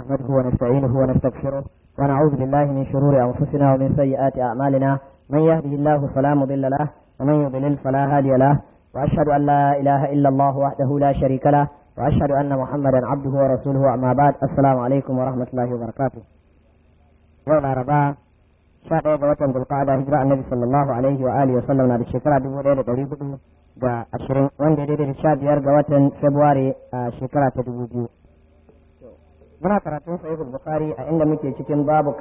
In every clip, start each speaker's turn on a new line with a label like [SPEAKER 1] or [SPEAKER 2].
[SPEAKER 1] نحمده ونستعينه ونستغفره ونعوذ بالله من شرور أنفسنا ومن سيئات أعمالنا من يهده الله فلا مضل له ومن يضلل فلا هادي له وأشهد أن لا إله إلا الله وحده لا شريك له وأشهد أن محمدا عبده ورسوله أما بعد السلام عليكم ورحمة الله وبركاته. يوم الأربعاء شهر وطن ذو القعدة هجرة النبي صلى الله عليه وآله وسلم نبي الشكرة دبودة دريبه da 20 wanda daidai da 15 ga watan February a shekara ta 2000. Muna karatun Sahihul Bukhari a inda muke cikin babun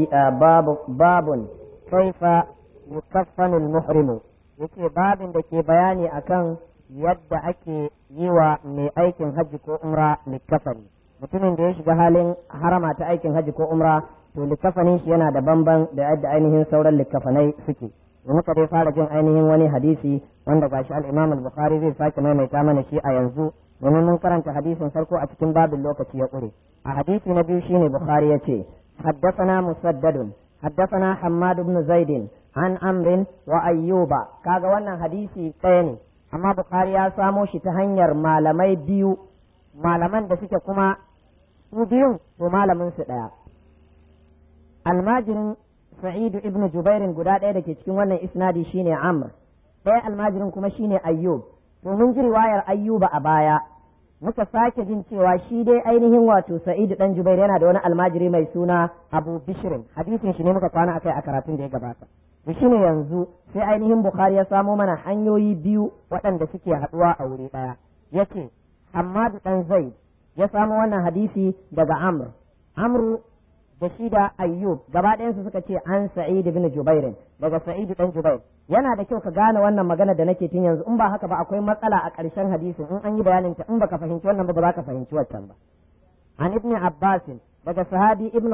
[SPEAKER 1] kaifa yukaffanul muhrimu, yake babin da ke bayani akan yadda ake yi wa mai aikin hajji ko umra likafani. Mutumin da ya shiga halin harama ta aikin hajji ko umra to likafanin shi yana da bamban da yadda ainihin sauran likafanai suke. Muka dai fara jin ainihin wani hadisi wanda gashi al-Imam al-Bukhari zai sake maimaita mana shi a yanzu domin mun karanta hadisin farko a cikin babin lokaci ya ƙure. A hadisi na biyu shine Bukhari yace haddathana Musaddadun haddathana Hammad ibn Zaid an Amr wa Ayyuba. Kaga wannan hadisi ɗaya ne amma Bukhari ya samo shi ta hanyar malamai biyu, malaman da suke kuma su biyun to malamin su ɗaya. Almajirin Sa'id ibn Jubairin guda ɗaya da ke cikin wannan isnadi shine Amr, ɗaya almajirin kuma shine Ayyub. To mun ji riwayar Ayyuba a baya, muka sake jin cewa shi dai ainihin wato Sa'id dan Jubair yana da wani almajiri mai suna Abu Bishrin. Hadisin shi ne muka kwana akai a karatun da ya gabata. To shine yanzu sai ainihin Bukhari ya samo mana hanyoyi biyu waɗanda suke haɗuwa a wuri ɗaya. Yace Hammad dan Zaid ya samo wannan hadisi daga Amru da shi da Ayyub gaba ɗayansu suka ce an Sa'id ibn Jubair daga Sa'id dan Jubair. Yana da kyau ka gane wannan magana da nake tun yanzu, in ba haka ba akwai matsala a ƙarshen hadisin in an yi bayanin ta, in baka fahimci wannan ba za ka fahimci wancan ba. An ibn Abbas daga sahabi ibn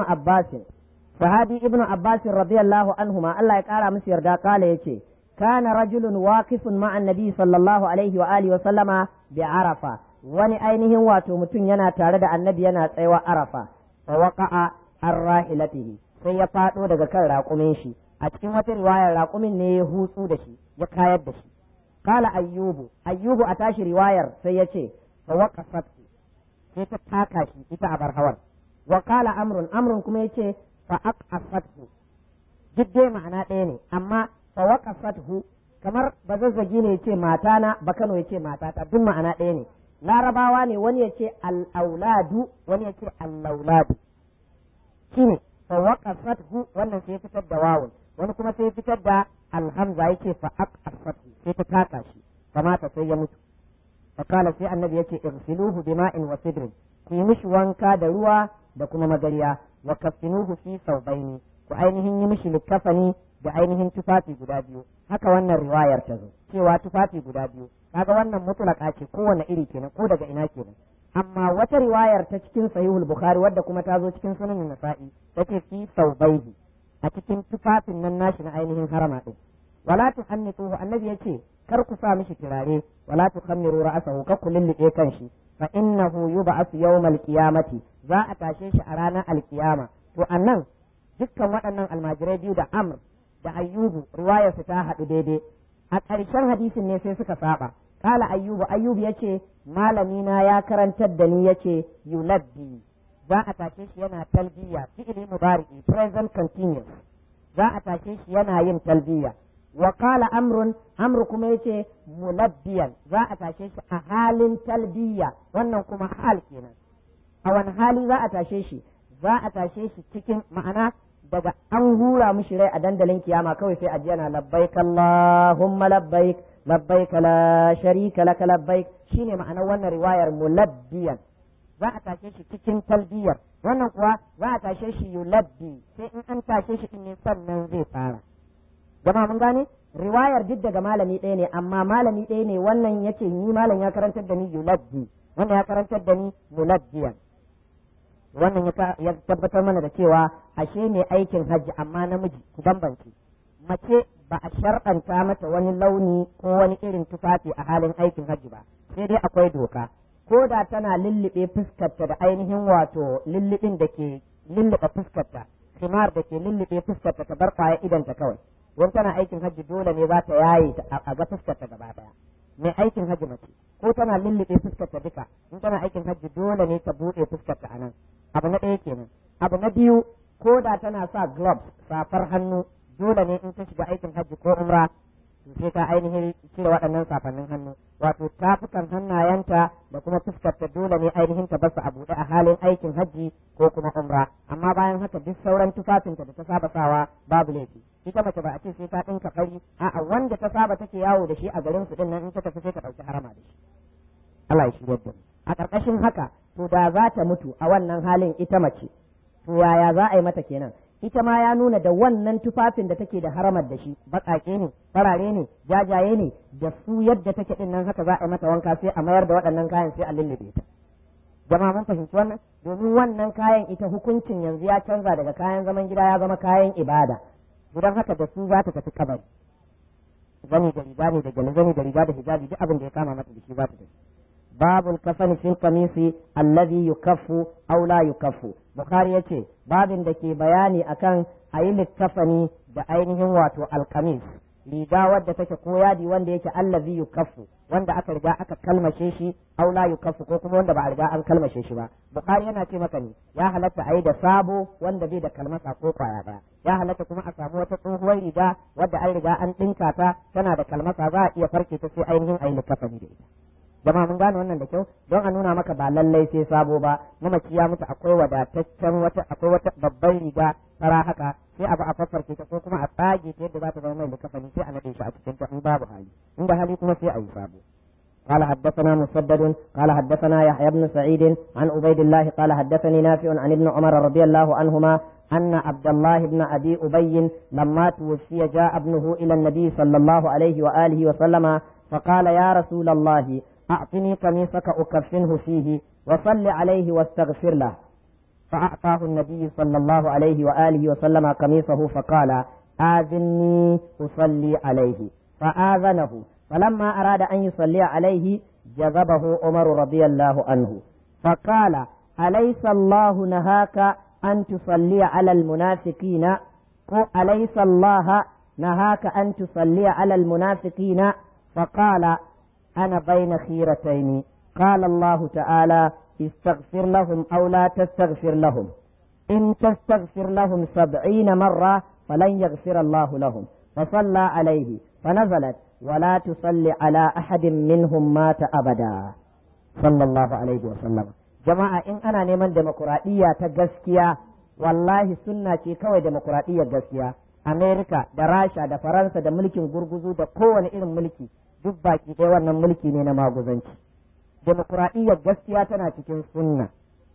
[SPEAKER 1] Abbas radiyallahu anhuma Allah ya kara musu yarda kala yace kana rajulun waqifun ma'a annabi sallallahu alaihi wa alihi wa sallama bi Arafa. Wani ainihin wato mutum yana tare da annabi yana tsayawa Arafa fa waqa'a ar-rahilatihi, sai ya fado daga kan raƙumin shi. A cikin wata riwayar raƙumin ne ya hutsu da shi ya kayar da shi. Kala Ayyubu a tashi riwayar sai ya ce fa waqafat, sai ta taka shi ita a barhawar. Wa kala Amrun kuma ya ce fa aqafathu. Duk dai ma'ana ɗaya ne amma fa waqafathu kamar bazazzagi ne ya ce matana, Bakano ya ce matata, duk ma'ana ɗaya ne. Larabawa ne, wani ya ce al-auladu wani ya ce al-lauladu. Shine fa waqafathu, wannan sai fitar da wawun, wani kuma sai fitar da alhamza yake fa aqafathu, sai ta taka shi kamata sai ya mutu. Fa kala sai annabi yake irsiluhu bima'in wa sidrin, ku yi mishi wanka da ruwa da kuma magariya, wa kafinuhu fi saubaini, ku ainihin yi mishi likafani da ainihin tufafi guda biyu. Haka wannan riwayar ta zo cewa tufafi guda biyu. Kaga wannan mutlaka ce, kowane iri kenan ko daga ina kenan. Amma wata riwayar ta cikin Sahihul Bukhari wadda kuma ta zo cikin Sunan Nasa'i take fi saubaihi, a cikin tufafin nan nashi na ainihin harama din. Wala tuhannituhu, annabi yace kar ku sa mishi turare, wala tukhammiru ra'sahu, kar ku lulluɓe kanshi, fa innahu yub'ath yawmal qiyamati, za a tashe shi a ranar alkiyama. To annan dukkan waɗannan almajirai biyu da Amr da Ayyubu riwayar su ta haɗu daidai. A ƙarshen hadisin ne sai suka saba. Kala Ayyubu yace malami na ya karantar da ni yace yulabbi, za a tashe shi yana talbiya, fi'ili mudari'i present continuous, za a tashe shi yana yin talbiya. Wa qala Amr kuma yace mulabbiyan, za a tashe shi a halin talbiya, wannan kuma hal kenan. A wani hali za a tashe shi? Za a tashe shi cikin ma'ana daga an hura mishi rai a dandalin kiyama kawai sai a ji yana labbaik Allahumma labbaik labbaik la sharika laka labbaik, shine ma'anar wannan riwayar mulabbiyan. Za a tashe shi cikin talbiyar, wannan kuwa za a tashe shi yulabbi, sai in an tashe shi ne sannan zai fara. Jama'a mun gane riwayar duk daga malami ɗaya ne, amma malami ɗaya ne, wannan yace ni malam ya karantar da ni yulabbi, wannan ya karantar da ni mulabbiyan. Wannan ya tabbatar mana da cewa ashe ne aikin hajji amma namiji ku bambance. Mace ba a shar'anta mata wani launi ko wani irin tufafi a halin aikin hajji ba, sai dai akwai doka. Ko da tana lullube fuskarta da ainihin wato lullubin da ke lullube fuskarta, khimar da ke lullube fuskarta ta bar kwaya idanta kawai. Don tana aikin hajji dole ne za ta yaye a ga fuskarta gaba daya. mai aikin hajji mace ko tana lullube fuskar ta duka in tana aikin hajji dole ne ta buɗe fuskar ta anan abu na ɗaya kenan abu na biyu ko da tana sa gloves safar hannu dole ne in ta shiga aikin hajji ko umra sai ta ainihin cire waɗannan safannin hannu wato tafukan hannayenta da kuma fuskar ta dole ne ainihin ta basu a buɗe a halin aikin hajji ko kuma umra amma bayan haka duk sauran tufafinta da ta saba sawa babu laifi ita mace ba a ce sai ta ɗinka fari a'a wanda ta saba take yawo da shi a garin su din nan in ta tafi sai ta ɗauki harama da shi Allah ya shirya da mu a ƙarƙashin haka to da za ta mutu a wannan halin ita mace to yaya za a yi mata kenan ita ma ya nuna da wannan tufafin da take da haramar da shi baƙaƙe ne farare ne jajaye ne da su yadda take din nan haka za a yi mata wanka sai a mayar da waɗannan kayan sai a lullube ta jama'a mun fahimci wannan domin wannan kayan ita hukuncin yanzu ya canza daga kayan zaman gida ya zama kayan ibada don haka da su za ta tafi kabari zani da riga ne da gyale zani da riga da hijabi duk abin da ya kama mata da shi za ta tafi babul kafani fil qamisi alladhi yukaffu aw la yukaffu bukhari yace babin da ke bayani akan ayi likkafani da ainihin wato alqamis riga wadda take ko yadi wanda yake allazi yukaffu wanda aka riga aka kalmashe shi aw la yukaffu ko kuma wanda ba a riga an kalmashe shi ba bukhari yana ce maka ne ya halatta ayi da sabo wanda bai da kalmasa ko kwaya ba ya halatta kuma a samu wata tsohuwar riga wadda an riga an dinka ta tana da kalmasa za a iya farke ta sai ainihin ayi likkafani da ita jama'a mun gane wannan da kyau don a nuna maka ba lallai sai sabo ba mamaci ya mutu akwai wadataccen akwai wata babban riga fara haka sai abu a farfarke ta ko kuma a tsage ta yadda za ta zama mai likafani sai a nade shi a cikin ta in babu hali inda hali kuma sai a yi sabo قال حدثنا مسدد قال حدثنا يحيى بن سعيد عن عبيد الله قال حدثني نافع عن ابن عمر رضي الله عنهما أن عبد الله بن أبي أبي لما توفي جاء ابنه إلى النبي صلى الله عليه وآله وسلم فقال يا رسول الله أعطني قميصك أكفنه فيه وصل عليه واستغفر له فأعطاه النبي صلى الله عليه وآله وسلم قميصه فقال آذني أصلي عليه فآذنه فلما أراد أن يصلي عليه جذبه عمر رضي الله عنه فقال أليس الله نهاك أن تصلي على المنافقين أليس الله نهاك أن تصلي على المنافقين فقال أنا بين خيرتين قال الله تعالى استغفر لهم أو لا تستغفر لهم إن تستغفر لهم 70 مرة فلن يغفر الله لهم فصلى عليه فنزلت ولا تصلي على أحد منهم مات أبدا صلى الله عليه وسلم جماعة إن أنا نيمان ديمقراطية تغسكيا والله سنة كوي ديمقراطية غسكيا أمريكا دا راشا دا فرنسا دا ملكي غرغزو دا قوة إلم ملكي duk baki ɗaya wannan mulki ne na maguzanci demokuraɗiyyar gaskiya tana cikin sunna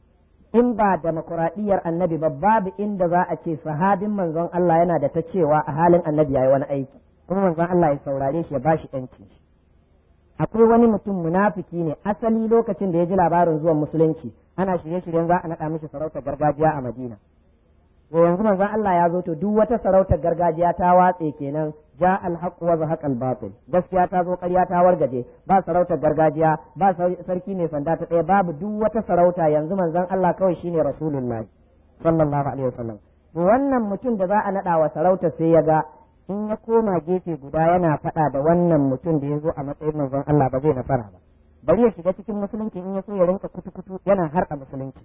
[SPEAKER 1] in ba demokuraɗiyyar annabi ba babu inda za a ce sahabin manzon Allah yana da ta cewa a halin annabi yayi wani aiki kuma manzon Allah ya saurare shi ya bashi ɗanci akwai wani mutum munafiki ne asali lokacin da ya ji labarin zuwan musulunci ana shirye-shiryen za a naɗa mishi sarautar gargajiya a Madina to yanzu manzon Allah ya zo to duk wata sarautar gargajiya ta watse kenan ja alhaq wa zahaq albatil gaskiya ta zo ƙarya ta wargaje ba sarautar gargajiya ba sarki mai sanda ta ɗaya babu duk wata sarauta yanzu manzon Allah kawai shine rasulullahi sallallahu alaihi wasallam to wannan mutum da za a naɗa wa sarauta sai ya ga in ya koma gefe guda yana faɗa da wannan mutum da ya zo a matsayin manzon Allah ba zai nasara ba bari ya shiga cikin musulunci in ya so ya rinka kutu-kutu yana harka musulunci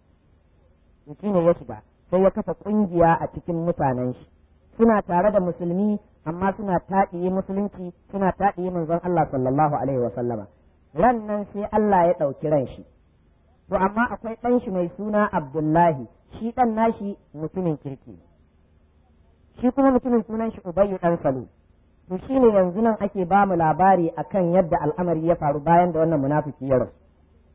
[SPEAKER 1] shi ne ya shiga sai ya kafa kungiya a cikin mutanen shi suna tare da musulmi amma suna taɗiye musulunci suna taɗiye manzon Allah sallallahu alaihi wa sallama ran nan sai Allah ya ɗauki ran shi to amma akwai ɗan shi mai suna Abdullahi shi ɗan nashi mutumin kirki shi kuma mutumin sunan shi Ubayyu ɗan Salul to shine yanzu nan ake ba mu labari akan yadda al'amari ya faru bayan da wannan munafiki ya rasu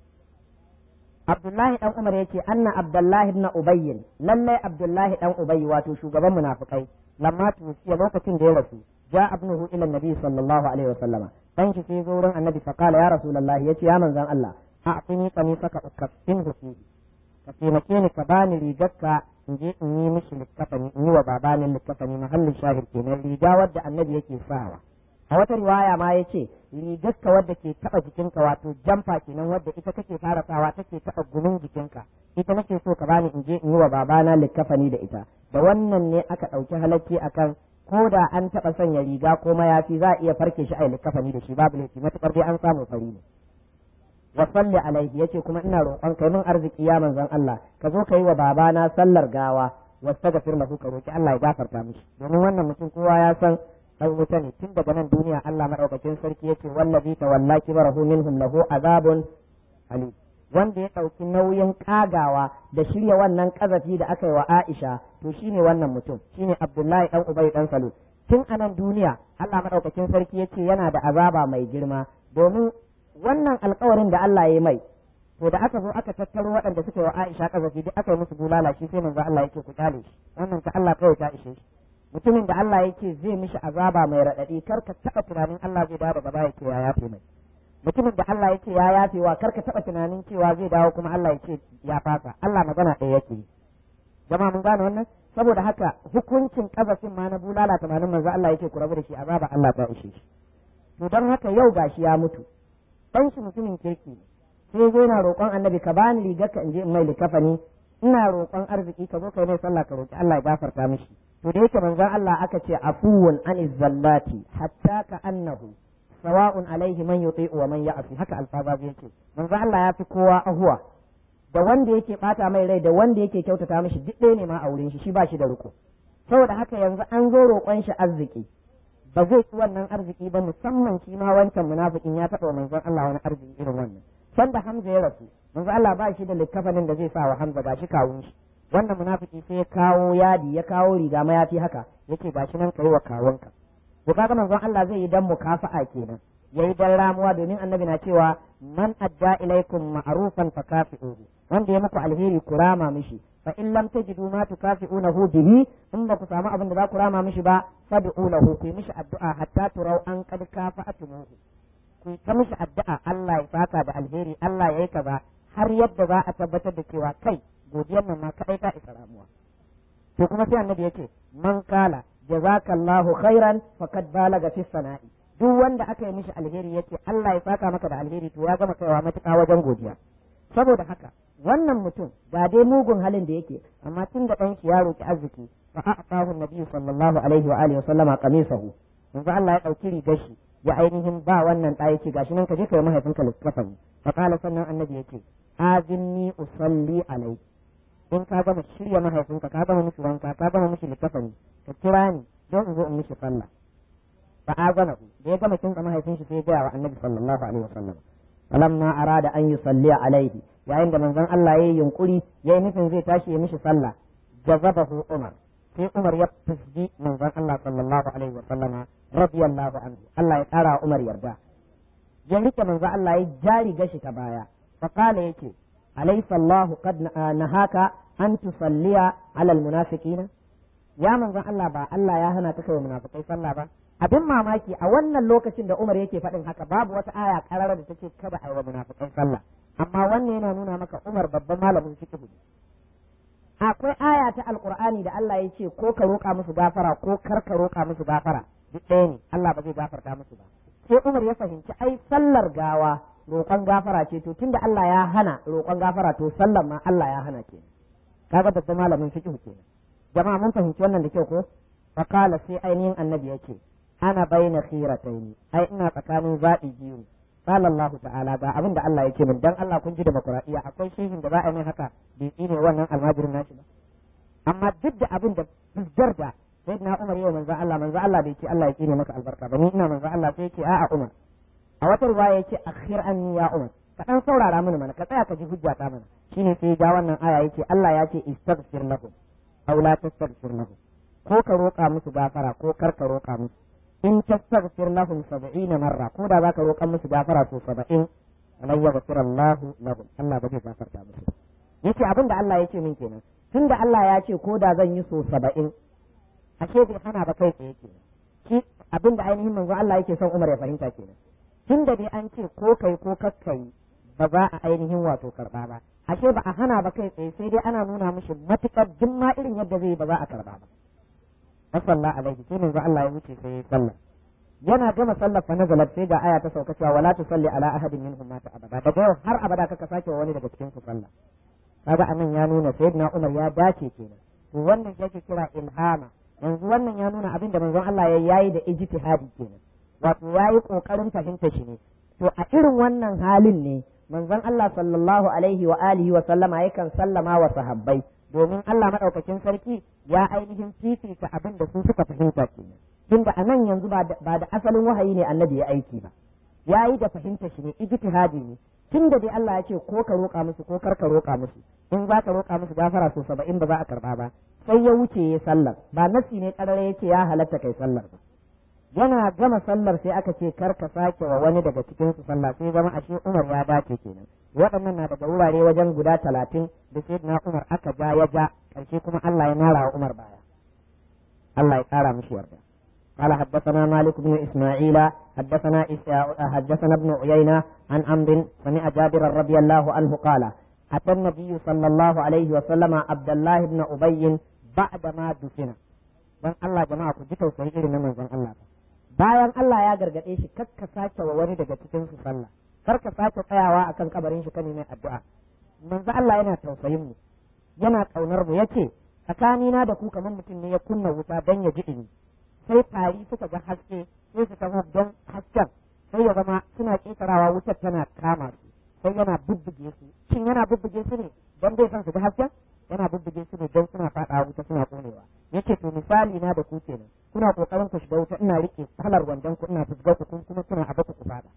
[SPEAKER 1] Abdullahi dan Umar yace anna Abdullahi ibn Ubay lalle Abdullahi dan Ubay wato shugaban munafikai lamma tusiya lokacin da ya rasu ja ibnuhu ila nabi sallallahu alaihi wasallam dan shi sai zo wurin annabi fa kala ya rasulullahi yace ya manzon Allah a'tini qamisaka ukaffinhu fi ka taimake ni ka bani rigarka in je in yi mishi likkafani in yi wa babanin likkafani mahallin shahid kenan riga wadda annabi yake sawa a wata riwaya ma ya ce rigarka wadda ke taɓa jikinka wato jamfa kenan wadda ita kake fara sawa take taɓa gumin jikinka ita nake so ka bani in je in yi wa babana likkafani da ita da wannan ne aka ɗauki halacci akan ko da an taɓa sanya riga ko mayafi za a iya farke shi a yi likafani da shi babu laifi matuƙar dai an samu fari ne. Wa salli alaihi yace kuma ina roƙon kai min arziki ya manzon Allah ka zo ka yi wa babana sallar gawa wastaghfir lahu ka roki Allah ya gafarta mishi domin wannan mutum kowa ya san dan wuta ne tun daga nan duniya Allah madaukakin sarki yace wallazi tawalla kibarahu minhum lahu azabun alim wanda ya ɗauki nauyin ƙagawa da shirya wannan ƙazafi da aka yi wa Aisha to shine wannan mutum shine Abdullahi dan Ubay dan Salul tun a nan duniya Allah madaukakin sarki yace yana da azaba mai girma domin wannan alƙawarin da Allah ya mai to da aka zo aka tattaro waɗanda suka yi wa Aisha ƙazafi duk aka yi musu bulala shi sai manzo Allah yake ku kyale shi wannan ka Allah kawai ta ishe shi mutumin da Allah yake zai mishi azaba mai raɗaɗi kar ka taɓa tunanin Allah zai dawo daga baya ya yafe mai mutumin da Allah yake ya yafewa kar ka taɓa tunanin cewa zai dawo kuma Allah yake ya fasa Allah magana ɗaya yake jama'a mun gane wannan saboda haka hukuncin kazafin ma na bulala 80 manzo Allah yake ku rabu da shi azaba Allah ta ishe shi to don haka yau gashi ya mutu dan shi mutumin kirki sai zo yana roƙon annabi ka bani rigar ka in je in mai likafani ina roƙon arziki ka zo kai mai sallah ka roƙi Allah ya gafarta mishi to da yake manzon Allah aka ce afuwun aniz zallati hatta ka annahu sawa'un alaihi man yuti'u wa man ya'si haka alfaza yake manzo Allah ya fi kowa ahuwa da wanda yake bata mai rai da wanda yake kyautata mishi duk ɗaya ne ma a wurin shi ba shi da riko saboda haka yanzu an zo roƙon shi arziki ba zai ci wannan arziki ba musamman shi ma wancan munafikin ya taɓa manzon Allah wani arziki irin wannan sanda Hamza ya rasu manzo Allah ba shi da likkafanin da zai sa wa Hamza gashi kawun shi wannan munafiki sai ya kawo yadi ya kawo riga mayafi haka yake gashi nan kai wa kawunka to kaga manzon Allah zai yi dan mukafa'a kenan yayi dan ramuwa domin annabi na cewa man adda ilaikum ma'rufan fakafi'uhu wanda ya muku alheri ku rama mishi fa in lam tajidu ma tukafi'unahu bihi in ba ku samu abin da za ku rama mishi ba fad'u lahu ku mishi addu'a hatta turau an qad kafa'atumuhu ku ta mishi addu'a Allah ya saka da alheri Allah yayi kaza har yadda za a tabbatar da cewa kai godiyar nan ma kadai ta isa ramuwa to kuma sai annabi yake man kala jazakallahu khairan faqad balaga fi sana'i duk wanda aka yi mishi alheri yace Allah ya saka maka da alheri to ya gama kaiwa matuƙa wajen godiya saboda haka wannan mutum ga dai mugun halin da yake amma tun da ɗan shi ya roki arziki fa a'tahu an-nabi sallallahu alaihi wa alihi wa sallama qamisahu yanzu Allah ya dauki rigar shi ya ainihin ba wannan ɗa yake gashi nan ka je kai mahaifinka littafin fa qala sannan annabi yake azinni usalli alai in ka gama shirya mahaifinka ka gama mishi wanka ka gama mishi littafin ka kira ni don in zo in mishi sallah fa azanahu da ya gama kinsa mahaifin shi sai ya gaya wa annabi sallallahu alaihi wa sallam falamma arada an yusalli alaihi yayin da manzon Allah yayi yunkuri yayi nufin zai tashi ya mishi sallah jazabahu Umar sai Umar ya fisgi manzon Allah sallallahu alaihi wa sallama radiyallahu anhu Allah ya kara Umar yarda ya rike manzon Allah ya jari gashi ta baya fa kala yake alaysa Allah qad nahaka an tusalliya ala almunafiqina ya manzon Allah ba Allah ya hana ta kai munafikai sallah ba abin mamaki a wannan lokacin da Umar yake faɗin haka babu wata aya karara da take kada a yi wa munafikai sallah amma wannan yana nuna maka Umar babban malamin fiqh ne akwai aya ta alqur'ani da Allah ya ce ko ka roƙa musu gafara ko kar ka roƙa musu gafara duk ɗaya ne Allah ba zai gafarta musu ba sai Umar ya fahimci ai sallar gawa roƙon gafara ce to tunda Allah ya hana roƙon gafara to sallar ma Allah ya hana kenan kaga babban malamin fiqh kenan jama'a mun fahimci wannan da kyau ko fa qala sai ainihin annabi yake ana baina khirataini ai ina tsakanin zaɓi biyu qala Allah ta'ala ga abin da Allah yake min dan Allah kun ji demokradiya akwai shehin da za a yi haka bai tsine wannan almajirin nashi ba amma duk da abin da fuskar da sai na Umar yau manzo Allah bai ce Allah ya tsine maka albarka ba ni ina manzo Allah sai yake a'a Umar a wata ruwaya yake akhir anni ya Umar ka dan saurara mini mana ka tsaya ka ji hujja ta mana shine sai ga wannan aya yake Allah ya ce istaghfir lahum aw la tastaghfir lahum ko ka roƙa musu gafara ko kar ka roƙa musu in tastaghfir lahum 70 marra ko da zaka roƙa musu gafara to 70 alayhi yaghfir Allah lahum Allah ba zai gafarta musu yace abinda Allah yake min kenan tunda Allah ya ce ko da zan yi so 70 ashe bai hana ba kai tsaye kenan shi abinda ainihin manzo Allah yake son Umar ya fahimta kenan tunda dai an ce ko kai ko kakkai ba za a ainihin wato karba ba ashe ba a hana ba kai tsaye sai dai ana nuna mishi matukar jimma irin yadda zai ba za a karba ba sallallahu alaihi sai manzo Allah ya wuce sai ya sallah yana gama sallar fa nazalat sai ga aya ta sauka cewa wala tusalli ala ahadin minhum mata abada daga yau har abada kaka sake wa wani daga cikin su sallah kaga anan ya nuna sayyidina Umar ya dace kenan to wannan yake kira ilhama yanzu wannan ya nuna abin da manzon Allah ya yayi da ijtihadi kenan wato yayi kokarin fahimta shi ne to a irin wannan halin ne manzon Allah sallallahu alaihi wa alihi wa sallama yakan sallama wa sahabbai domin Allah madaukakin sarki ya ainihin fifita abin da su suka fahimta kenan tunda anan yanzu ba da asalin wahayi ne annabi ya aiki ba yayi da fahimta shi ne ijtihadi ne tunda dai Allah ya ce ko ka roƙa musu ko kar ka roƙa musu in za ka roƙa musu gafara so 70 ba za a karba ba sai ya wuce ya sallar ba nasi ne karare ya ce ya halatta kai sallar ba yana gama sallar sai aka ce kar ka sake wa wani daga cikin su sallah sai zama ashe Umar ya dace kenan waɗannan na daga wurare wajen guda 30 da sayyidina Umar aka ja karshe kuma Allah ya nara wa Umar baya Allah ya kara mishi yarda قال حدثنا مالك بن إسماعيل حدثنا ابن عيينة عن عمرو سمع جابر رضي الله عنه قال أتى النبي صلى الله عليه وسلم عبد الله بن أبي بعدما دفن dan Allah jama'a ku ji tausayi irin na manzon Allah bayan Allah ya gargade shi kar ka sake wa wani daga cikin su sallah kar ka sake tsayawa akan kabarin shi kane mai addu'a manzon Allah yana tausayin mu yana kaunar mu yace tsakanina da ku kamar mutum ne ya kunna wuta dan ya ji dini sai tari suka ga haske sai su taho don hasken sai ya zama suna ƙetarawa wutar tana kama su sai yana bubbuge su shin yana bubbuge su ne don bai san su ga hasken yana bubbuge su ne don suna faɗa wuta suna ƙonewa yace to misali na da ku kenan kuna kokarin ku shiga wuta ina rike kalar wandon ku ina fusgar ku kuma kuna a baku ku faɗa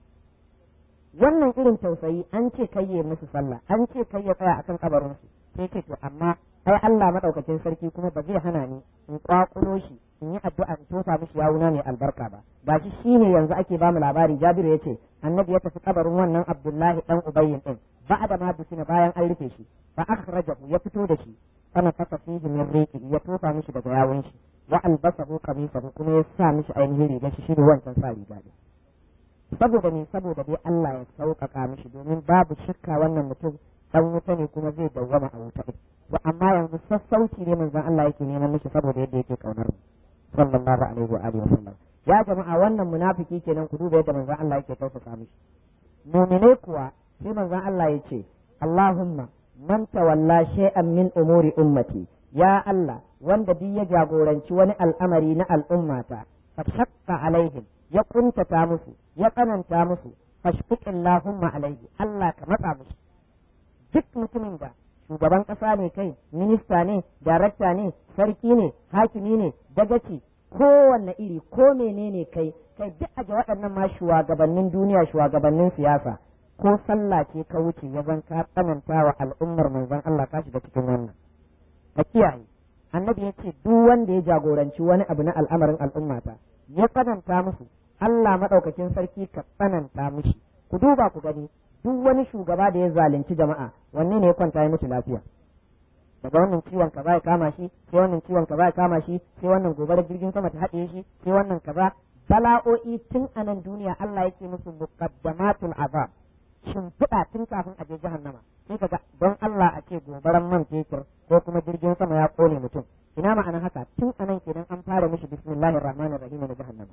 [SPEAKER 1] wannan irin tausayi an ce kai ya musu sallah an ce kai ya tsaya akan kabarin su sai ce to amma ai Allah madaukakin sarki kuma ba zai hana ni in kwakulo shi in yi addu'a in tofa mishi yawuna mai albarka ba gashi shine yanzu ake ba mu labari Jabiru yace annabi ya tafi kabarin wannan Abdullahi dan Ubayyin din ba'da ma dusina bayan an rufe shi fa akhrajahu ya fito da shi ana fata fihi min riqi ya tofa mishi daga yawun shi wa albasahu qamisahu kuma ya sa mishi ainihin rigar shi shine wancan sa riga ne saboda dai Allah ya sauƙaƙa mishi domin babu shakka wannan mutum dan wuta ne kuma zai dawwama a wuta amma yanzu sassauci ne manzon Allah yake neman mishi saboda yadda yake kaunar mu sallallahu alaihi wa alihi wasallam ya jama'a wannan munafiki kenan ku duba yadda manzon Allah yake tausasa mishi mu'mine kuwa sai manzon Allah yace Allahumma man tawalla shay'an min umuri ummati ya Allah wanda duk ya jagoranci wani al'amari na al'ummata fa shaqqa alaihim ya kuntata musu ya tsananta musu fashfiq Allahumma alaihi Allah ka matsa musu duk mutumin da shugaban ƙasa ne kai minista ne darakta ne sarki ne hakimi ne dagaci kowanne iri ko menene kai duk aje waɗannan ma shugabannin duniya shugabannin siyasa ko sallah ce ka wuce ya zan ka tsananta wa al'ummar manzon Allah ka shiga cikin wannan ka kiyaye annabi ya ce duk wanda ya jagoranci wani abu na al'amarin al'ummata ya tsananta musu Allah madaukakin sarki ka tsananta mishi ku duba ku gani duk wani shugaba da ya zalunci jama'a wanne ne ya kwanta ya mutu lafiya daga wannan ciwon kaza ya kama shi sai wannan ciwon kaza ya kama shi sai wannan gobarar jirgin sama ta haɗe shi sai wannan kaza bala'o'i tun a nan duniya Allah yake musu muqaddamatul azab shimfiɗa tun kafin a je jahannama sai kaga don Allah a ce gobarar man fetur ko kuma jirgin sama ya kone mutum ina ma'ana haka tun a nan kenan an fara mishi bismillahir rahmanir rahim na jahannama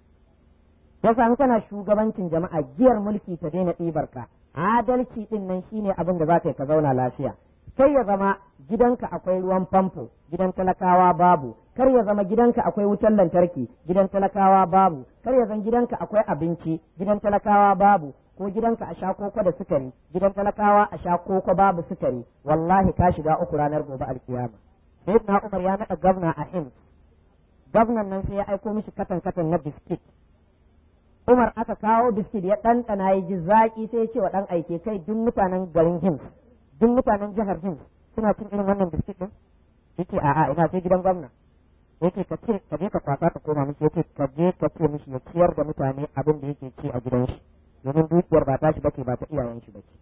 [SPEAKER 1] ya sami kana shugabancin jama'a giyar mulki ta daina ɗibar ka adalci din nan shine abin da za ka yi ka zauna lafiya kai ya zama gidanka akwai ruwan famfo gidan talakawa babu kar ya zama gidanka akwai wutar lantarki gidan talakawa babu kar ya zama gidanka akwai abinci gidan talakawa babu ko gidanka a sha koko da sukari gidan talakawa a sha koko babu sukari wallahi ka shiga uku ranar gobe alkiyama sayyidina Umar ya naɗa gwamna a Hind gwamnan nan sai ya aiko mishi katan na biskit Umar aka kawo biskit ya ɗanɗana ya ji zaƙi sai ya ce wa ɗan aike kai duk mutanen garin Hims duk mutanen jihar Hims suna cin irin wannan biskit ɗin yake a'a ina sai gidan gwamna yake ka je ka kwasa ka koma mishi yake ka je ka ce mishi ya ciyar da mutane abin da yake ci a gidan shi domin dukiyar ba ta shi bace ba ta iyayen shi bace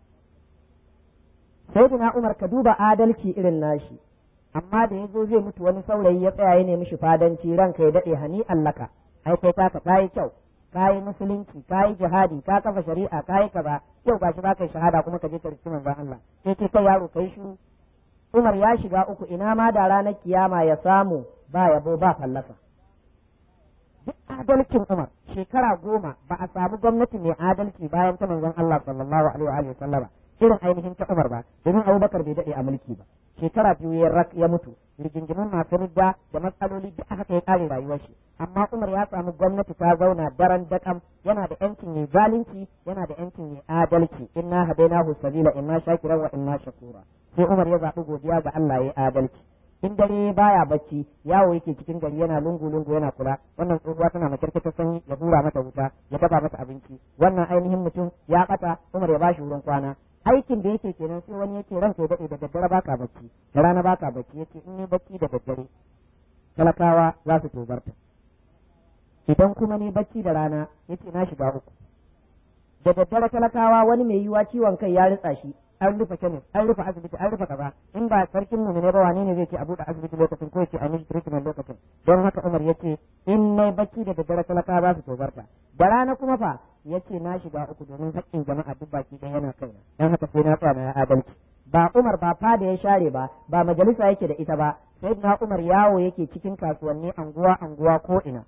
[SPEAKER 1] sayyidina Umar ka duba adalci irin nashi amma da yazo zai mutu wani saurayi ya tsaya ya nemi shi fadanci ranka ya dade hani allaka ai kai ta yi kyau kayi musulunci kayi jihadi ka kafa shari'a kayi kaza yau gashi ba kai shahada kuma ka je ka riski manzon Allah sai ce kai yaro kai shi Umar ya shiga uku ina ma da ranar kiyama ya samu ba yabo ba fallasa duk adalcin Umar shekara 10 ba a samu gwamnati mai adalci bayan ta manzon Allah sallallahu alaihi wa sallama
[SPEAKER 2] irin ainihin ta Umar ba domin Abubakar bai dade a mulki ba shekara 2 ya mutu rigingimin masu ridda da matsaloli duk haka ya kare rayuwar shi amma Umar ya samu gwamnati ta zauna daren dakam yana da yancin yin zalunci yana da yancin yin adalci inna hadainahu sabila inna shakiran wa inna shakura sai Umar ya zaɓi godiya ga Allah ya adalci in dare baya bacci yawo yake cikin gari yana lungu yana kula wannan tsohuwa tana makirkita sanyi ya hura mata wuta ya dafa mata abinci wannan ainihin mutum ya bata Umar ya bashi wurin kwana aikin da yake kenan sai wani yake ranka ya dade da daddare baka bacci da rana baka bacci yace in ni bacci da daddare talakawa za su tobarta idan kuma ni bacci da rana yace na shiga uku da daddare talakawa wani mai yiwa ciwon kai ya ritsa shi an rufe kemis an rufe asibiti an rufe kaza in ba sarkin mu ne ba wane ne zai ce a buɗe asibiti lokacin ko yace a mishi treatment lokacin don haka Umar yace in nayi bacci da daddare talakawa za su tobarta da rana kuma fa yace na shiga uku domin haƙƙin jama'a duk baki ɗaya yana kaina don haka sai na tsaya na adalci ba Umar ba fada ya share ba majalisa yake da ita ba sai na Umar yawo yake cikin kasuwanni anguwa ko ina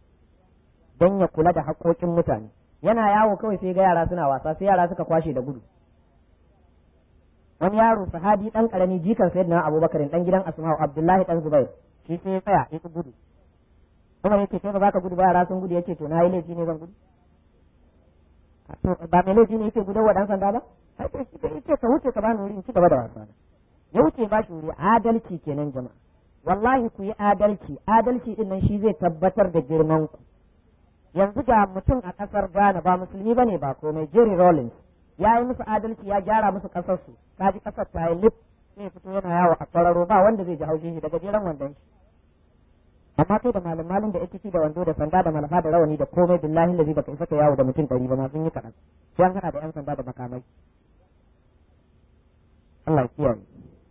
[SPEAKER 2] don ya kula da haƙoƙin mutane yana yawo kawai sai ga yara suna wasa sai yara suka kwashe da gudu wani yaro sahabi dan karami jikan sayyidina Abubakar dan gidan Asma'u Abdullahi dan Zubair shi sai ya tsaya ya gudu Umar yake kai ba za ka gudu ba yara sun gudu yace to na yi laifi ne zan gudu to ba mai laifi ne yake gudu wa dan sanda ba sai yace ka wuce ka bani wuri in ci gaba da wasa ya wuce ba shi wuri adalci kenan jama'a wallahi ku yi adalci din nan shi zai tabbatar da girman ku yanzu ga mutum a kasar Ghana ba musulmi bane ba komai Jerry Rawlings ya yi musu adalci ya gyara musu kasar su kaji kasar ta yi lip sai fito yana yawo a kwararo ba wanda zai ji haushin shi daga jiran wandon shi amma kai da malin da yake da wando da sanda da malafa da rawani da komai billahi lazi baka isa ka yawo da mutum 100 ba ma sun yi kaɗan sai an hada da yan sanda da makamai Allah ya kiyaye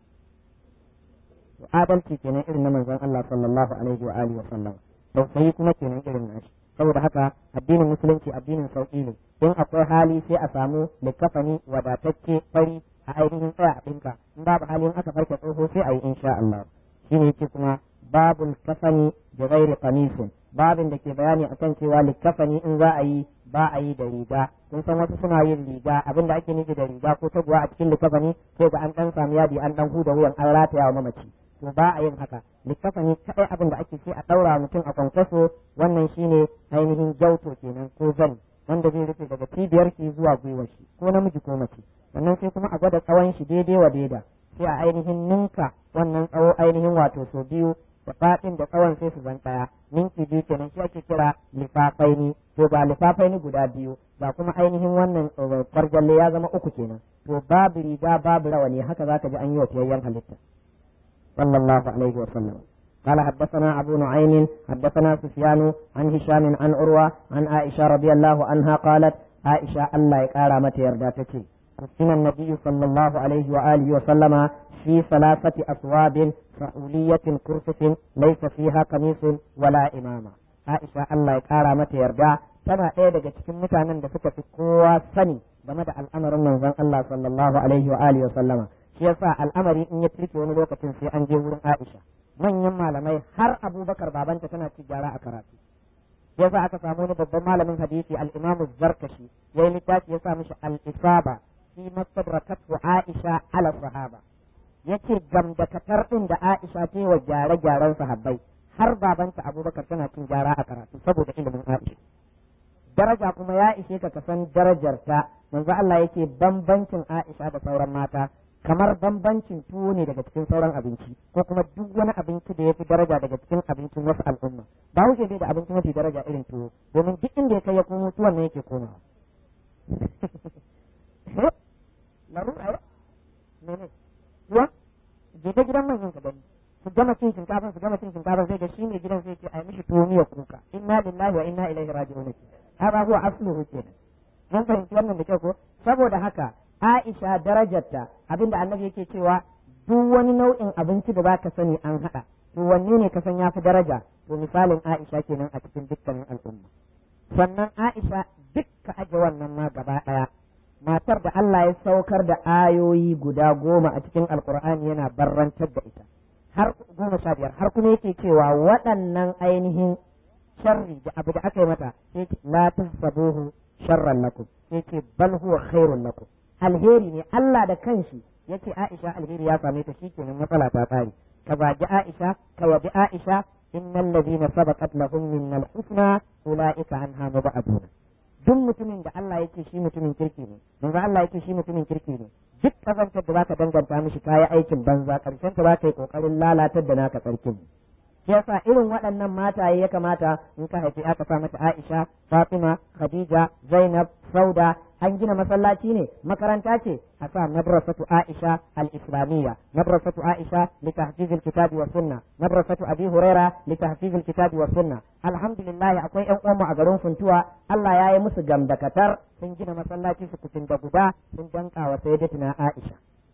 [SPEAKER 2] adalci kenan irin na manzon Allah sallallahu alaihi wa alihi wa sallam tausayi kuma kenan irin nashi saboda haka addinin musulunci addinin sauki ne in akwai hali sai a samu likafani wadatacce fari a ainihin tsaya a ɗinka in babu hali in aka farke tsoho sai a yi insha Allah shine yake kuma babul kafani da ghairi qamisin babin da ke bayani akan cewa likafani in za a yi ba a yi da riga kun san wasu suna yin riga abin da ake nufi da riga ko taguwa a cikin likafani ko ga an dan samu yadi an dan huda wuyan an rataya wa mamaci to ba a yin haka likafani kadai abin da ake sai a daura mutum a kwankwaso wannan shine ainihin jauto kenan ko zani wanda zai rufe daga cibiyar shi zuwa gwiwar shi ko namiji ko mace sannan sai kuma a gwada tsawon shi daidai wa daida sai a ainihin ninka wannan tsawo ainihin wato so biyu da faɗin da tsawon sai su zan ɗaya ninki biyu kenan shi ake kira lifafaini to ba lifafaini guda biyu ba kuma ainihin wannan farjalle ya zama uku kenan to babu riga babu rawani haka zaka ji an yi wa fiyayyen halitta sallallahu alaihi wa sallam قال حدثنا أبو نعيم حدثنا سفيان عن هشام عن عروة عن عائشة رضي الله عنها قالت عائشة الله يقارى متى يرداتك كفن النبي صلى الله عليه وآله وسلم في 3 أثواب سعولية كرسف ليس فيها قميص ولا إمامة عائشة الله يقارى متى يردى tana ɗaya daga cikin mutanen da suka fi kowa sani game da al'amarin manzon Allah sallallahu alaihi wa alihi wa sallama shi yasa al'amari in ya turke wani lokacin sai an je wurin Aisha manyan malamai har Abubakar babanta tana ci gyara a karatu yasa aka samu wani babban malamin hadisi al-Imam az-Zarkashi yayi littafi ya sa mishi al-Isaba fi mastadrakat wa Aisha ala sahaba yace gamdakatar din da Aisha ce wa gyare-gyaren sahabbai har babanta Abubakar tana cin gyara a karatu saboda ilimin Aisha daraja kuma ya ishe ka san darajarta manzo Allah yake bambancin Aisha da sauran mata kamar bambancin tuwo ne daga cikin sauran abinci ko kuma duk wani abinci da ya fi daraja daga cikin abincin wasu al'umma ba wuce dai da abinci mafi daraja irin tuwo domin duk inda ya kai ya komo tuwon ne yake komawa larura mene tuwa je ta gidan manyan ka gani su gama cin shinkafa zai ga shi ne gidan zai ce ai mishi tuwo miya kuka inna lillahi wa inna ilaihi raji'un hada huwa asluhu kenan mun fahimci wannan da kyau ko saboda haka Aisha darajarta abinda annabi yake cewa duk wani nau'in abinci da baka sani an hada to wanne ne ka san yafi daraja to misalin Aisha kenan a cikin dukkanin al'umma sannan Aisha dukka aje wannan ma gaba daya matar da Allah ya saukar da ayoyi guda 10 a cikin alkur'ani yana barrantar da ita har 15 har kuma yake cewa waɗannan ainihin sharri da abu da aka yi mata sai la tahsabuhu sharran lakum sai ce bal huwa khairun lakum alheri ne Allah da kanshi yace Aisha alheri ya same ta shikenan matsala ta tsari ka zagi Aisha ka yabi Aisha innal ladina sabaqat lahum minnal husna ulaika anha mubaduna duk mutumin da Allah yake shi mutumin kirki ne manzo Allah yake shi mutumin kirki ne duk kazantar da zaka danganta mishi kayi aikin banza karshen ta zaka yi kokarin lalatar da naka tsarkin shi yasa irin waɗannan mataye ya kamata in ka haifi aka sa mata Aisha Fatima Khadija Zainab Sauda an gina masallaci ne makaranta ce a sa madrasatu Aisha al-Islamiyya madrasatu Aisha li tahfiz al-kitabi wa sunna madrasatu Abi Huraira li tahfiz al-kitabi wa sunna alhamdulillah akwai ƴan uwanmu a garin Funtuwa Allah ya yi musu gamdakatar sun gina masallaci su kutun da guda sun danka wa sayyidatina Aisha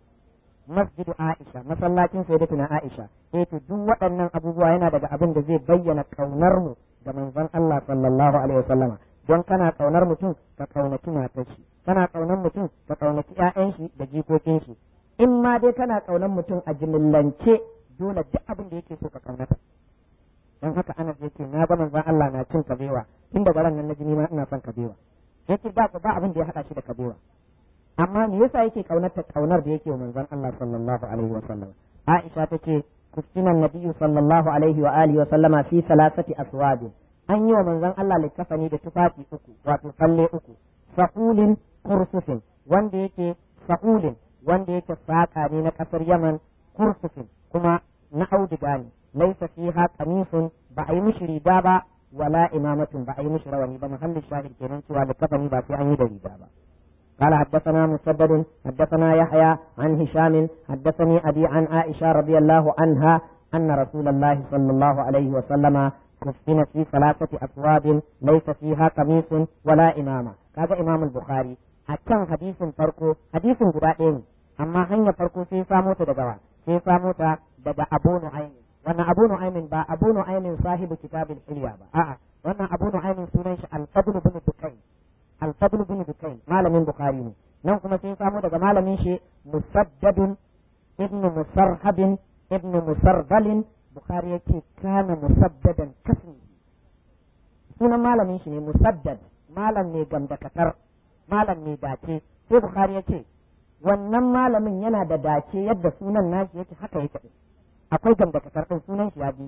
[SPEAKER 2] masjidu Aisha masallacin sayyidatina Aisha to duk waɗannan abubuwa yana daga abin da zai bayyana kaunar mu ga manzon Allah sallallahu alaihi wasallama don kana kaunar mutum ka kaunaci matar shi kana kaunar mutum ka kaunaci ƴaƴan shi da jikokin shi in ma dai kana kaunar mutum a jimillance dole duk abin da yake so ka kaunata don haka Anas yake na ga manzon Allah na cin kabewa tun daga ran nan na jini ma ina son kabewa yake ba abin da ya hada shi da kabewa amma me yasa yake kaunarta kaunar da yake wa manzon Allah sallallahu alaihi wa sallam Aisha take kusina nabiyyu sallallahu alaihi wa alihi wa sallama fi salasati aswad an yi wa manzon Allah likafani da tufafi uku wato falle uku sa'ulin kursufin wanda yake sa'ulin wanda yake saka ne na kasar Yaman kursufin kuma na auduga ne laisa fiha qamisun ba a yi mishi riga ba wala imamatun ba a yi mishi rawani ba mahallin shahid kenan cewa likafani ba sai an yi da riga ba قال حدثنا مسدد حدثنا يحيى عن هشام حدثني أبي عن عائشة رضي الله عنها أن رسول الله صلى الله عليه وسلم كفن في ثلاثة أثواب ليس فيها قميص ولا إمامة هذا إمام البخاري أكان حديث فرقه حديث قرائن أما هن فرقه في ساموت دقوا في ساموت دقا أبو نعيم وانا أبو نعيم با أبو نعيم صاحب كتاب الحلية وانا أبو نعيم سنيش الفضل بن بكين الفضل بن بكين مالم بخاري نعم كما في ساموت دقا مالم شيء مسدد ابن مسرحب ابن مسربل Bukhari yake kana musaddadan kasmi sunan malamin shi ne musaddad malam ne gamdakatar malam ne dace sai Bukhari yake wannan malamin yana da dace yadda sunan nashi yake haka yake akwai gamdakatar din sunan shi ya bi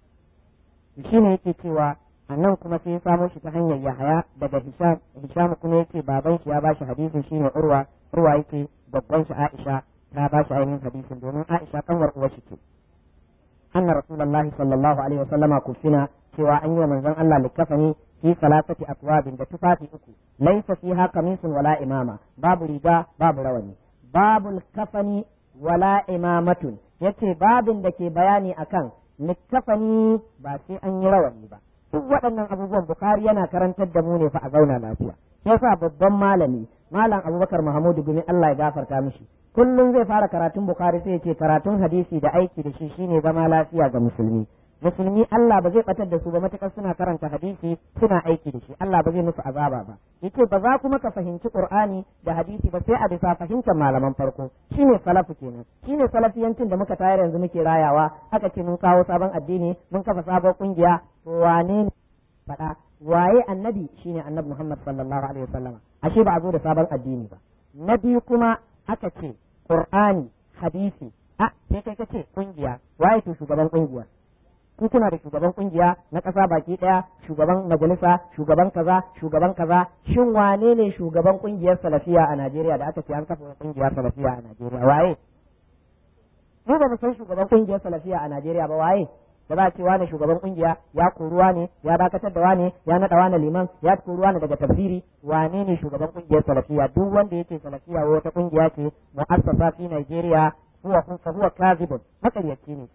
[SPEAKER 2] shi ne yake cewa annan kuma sai ya samo shi ta hanyar Yahaya daga Hisham kuma yake baban shi ya bashi hadisin shine Urwa yake babban shi Aisha ta bashi ainihin hadisin domin Aisha kanwar uwar shi ce أن رسول الله صلى الله عليه وسلم كفنا سوى أن من زن الله لكفني في ثلاثة أثواب بتفاتي أكو ليس فيها قميص ولا إمامة باب رداء باب رواني باب الكفن ولا إمامة يتي باب دكي بياني أكان لكفني باسي أن يرواني با waɗannan abubuwan Bukhari yana karantar da mu ne fa a zauna lafiya yasa babban malami malam Abubakar Muhammadu Gumi Allah ya gafarta mishi kullum zai fara karatun Bukhari sai ya ce karatun hadisi da aiki da shi shine zama lafiya ga musulmi Allah ba zai batar da su ba matakar suna karanta hadisi suna aiki da shi Allah ba zai musu azaba ba yace ba za kuma ka fahimci Qur'ani da hadisi ba sai a bisa fahimtar malaman farko shine salafu kenan shine salafiyancin da muka tayar yanzu muke rayawa aka ce mun kawo sabon addini mun kafa sabon kungiya wane ne fada waye annabi shine annabi Muhammad sallallahu alaihi wasallam ashe ba a zo da sabon addini ba na biyu kuma aka ce Qur'ani hadisi sai kai kace kungiya waye to shugaban kungiya ku kuna da shugaban kungiya na kasa baki daya shugaban majalisa shugaban kaza shin wane ne shugaban kungiyar salafiya a Najeriya da aka ce an kafa kungiyar salafiya a Najeriya waye mu ba mu san shugaban kungiyar salafiya a Najeriya ba waye da za a ce wane shugaban kungiya ya koruwa ne ya dakatar da wane ya naɗa wane liman ya koruwa ne daga tafsiri wane ne shugaban kungiyar salafiya duk wanda yake salafiya wata kungiya ce mu'assasa fi Najeriya huwa kazibun makaryaci ne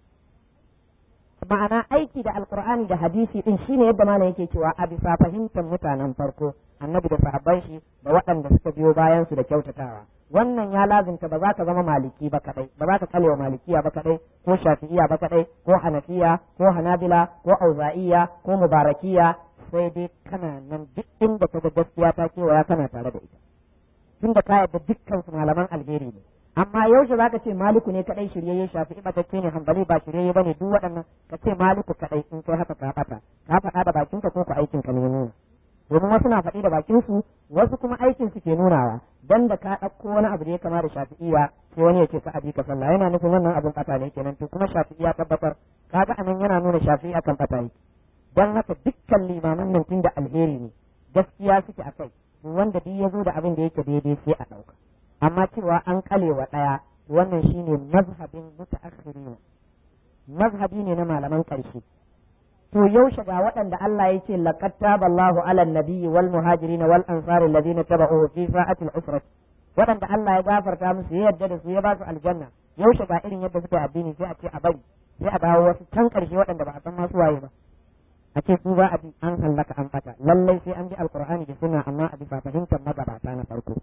[SPEAKER 2] ma'ana aiki da alkur'ani da hadisi din shine yadda malam yake cewa a bisa fahimtar mutanen farko annabi da sahabban shi da waɗanda suka biyo bayan su da kyautatawa wannan ya lazimta ba za ka zama maliki ba kadai ba za ka kalewa malikiya ba kadai ko shafi'iya ba kadai ko hanafiya ko hanabila ko auza'iya ko mubarakiya sai dai kana nan duk inda ka ga gaskiya ta kewaya kana tare da ita tunda ka yarda dukkan su malaman alheri ne amma yaushe zaka ce maliku ne kadai shiryayye shafi'i batacce ne hanbali ba shiryayye bane duk waɗannan ka ce maliku kadai in kai haka ka fata ka faɗa da bakinka ko ku aikin ka ne nuna domin wasu na faɗi da bakin su wasu kuma aikin su ke nunawa dan da ka ɗauko wani abu da ya kama da shafi'iyya sai wani ya ce ka abi ka sallah yana nufin wannan abun ɓata ne kenan to kuma shafi'iyya tabbatar kaga anan yana nuna shafi'iyya kan ɓata ne dan haka dukkan limaman nan tun da alheri ne gaskiya suke a kai wanda duk ya zo da abin da yake daidai sai a ɗauka amma cewa an kalewa ɗaya wannan shine mazhabin mutaakhirin mazhabi ne na malaman ƙarshe to yaushe ga waɗanda Allah ya ce laqad taballahu ala nabiyyi wal muhajirin wal ansar alladhina tabauhu fi sa'atil usrat waɗanda Allah ya gafarta musu ya yarda da su ya ba su aljanna yaushe ga irin yadda suka addini sai a ce a bari sai a dawo wasu can ƙarshe waɗanda ba a san masu waye ba a ce su ba a bi an hallaka an fata lallai sai an bi alqur'ani da sunna amma a bisa fahimtar magabata na farko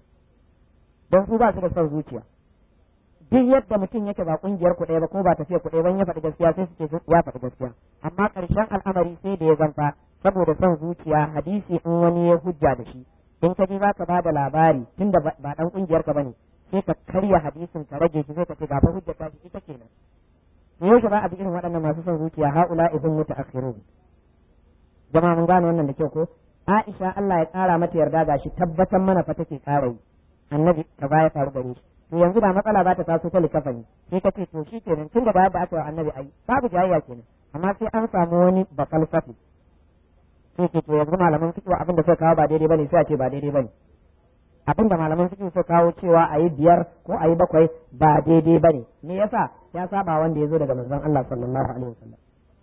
[SPEAKER 2] don su ba su da son zuciya duk yadda mutum yake ba kungiyar ku ɗaya ba ko ba tafiya ku ɗaya ban ya faɗi gaskiya sai su ce ya faɗi gaskiya amma ƙarshen al'amari sai da ya zanfa saboda son zuciya hadisi in wani ya hujja da shi in ka je za ka ba da labari tunda ba ɗan kungiyar ka bane sai ka karya hadisin ka rage shi sai ka ce ga fa hujja ta shi ita kenan yau ba a bi irin waɗannan masu son zuciya haula ihum mutaakhirun jama'a mun gane wannan da kyau ko Aisha Allah ya ƙara mata yarda gashi tabbatar mana fa take ƙara yi annabi ka baya faru gare shi to yanzu da matsala ba ta taso ta likafani sai ka ce to shi kenan tun da aka yi annabi ai babu jayayya kenan amma sai an samu wani bafalsafi sai ke to yanzu malaman fiqh abin da suka kawo ba daidai bane sai a ce ba daidai bane abin da malaman fiqh suka kawo cewa ayi 5 ko ayi 7 ba daidai bane me yasa ya saba wanda ya zo daga manzon Allah sallallahu alaihi wasallam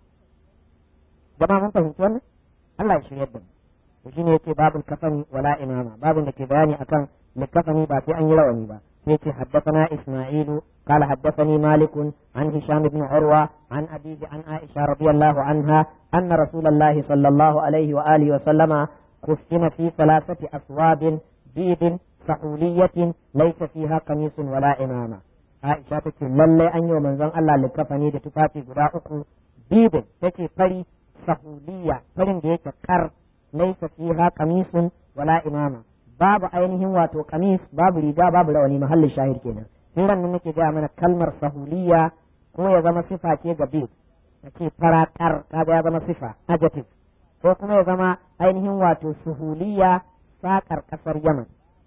[SPEAKER 2] jama'a mun fahimci wannan Allah ya shirye da mu shine yake babul kafani wala imama babin da ke bayani akan likafani ba sai an yi rawani ba يتي حدثنا إسماعيل قال حدثني مالك عن هشام بن عروة عن أبيه عن عائشة رضي الله عنها أن رسول الله صلى الله عليه وآله وسلم كفن في 3 أثواب بيض سحولية ليس فيها قميص ولا إمامة عائشة تكي للي أن يوم زن الله لكفني دتفاتي قراءك بيض تكي فري سحولية فرن ديك كر ليس فيها قميص ولا إمامة babu ainihin wato kamis babu riga babu rawani mahallin shahid kenan sai ran nan nake ga mana kalmar sahuliya ko ya zama sifa ce ga bi nake farakar kaga ya zama sifa adjective ko kuma ya zama ainihin wato suhuliya sakar kasar Yaman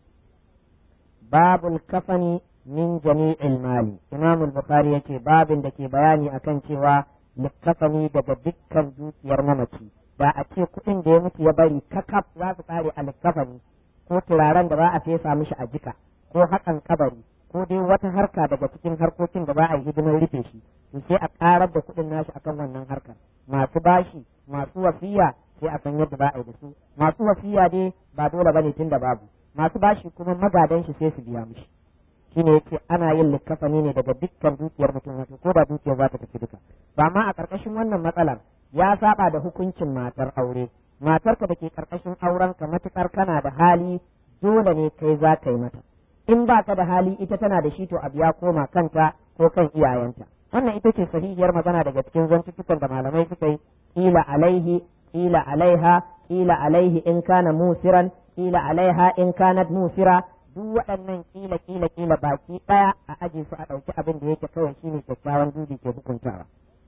[SPEAKER 2] babul kafani min jami'il mali Imam al-Bukhari yake babin da ke bayani akan cewa likafani daga dukkan dukiyar mamaci da a ce kuɗin da ya mutu ya bari kakaf za su kare a likafani ko turaren da ba a fesa mishi a jika ko haƙan kabari ko dai wata harka daga cikin harkokin da ba a yi hidimar rufe shi to sai a ƙarar da kuɗin nashi akan wannan harkar masu bashi masu wasiya sai a san yadda ba a yi da su masu wasiya dai ba dole bane tun da babu masu bashi kuma magadan shi sai su biya mishi shine yace ana yin likafani ne daga dukkan dukiyar mutum wato ko da dukiyar za ta tafi duka ba ma a ƙarƙashin wannan matsalar ya saba da hukuncin matar aure matarka da ke karkashin aurenka matukar kana da hali dole ne kai za ka yi mata in ba ka da hali ita tana da shi to abu ya koma kanta ko kan iyayenta wannan ita ce sahihiyar magana daga cikin zantukan da malamai suka yi kila alaihi kila alaiha kila alaihi in kana musiran kila alaiha in kanat musira duk waɗannan kila baki ɗaya a aje su a ɗauki abin da yake kawai shine kyakkyawan dubi ke hukuntawa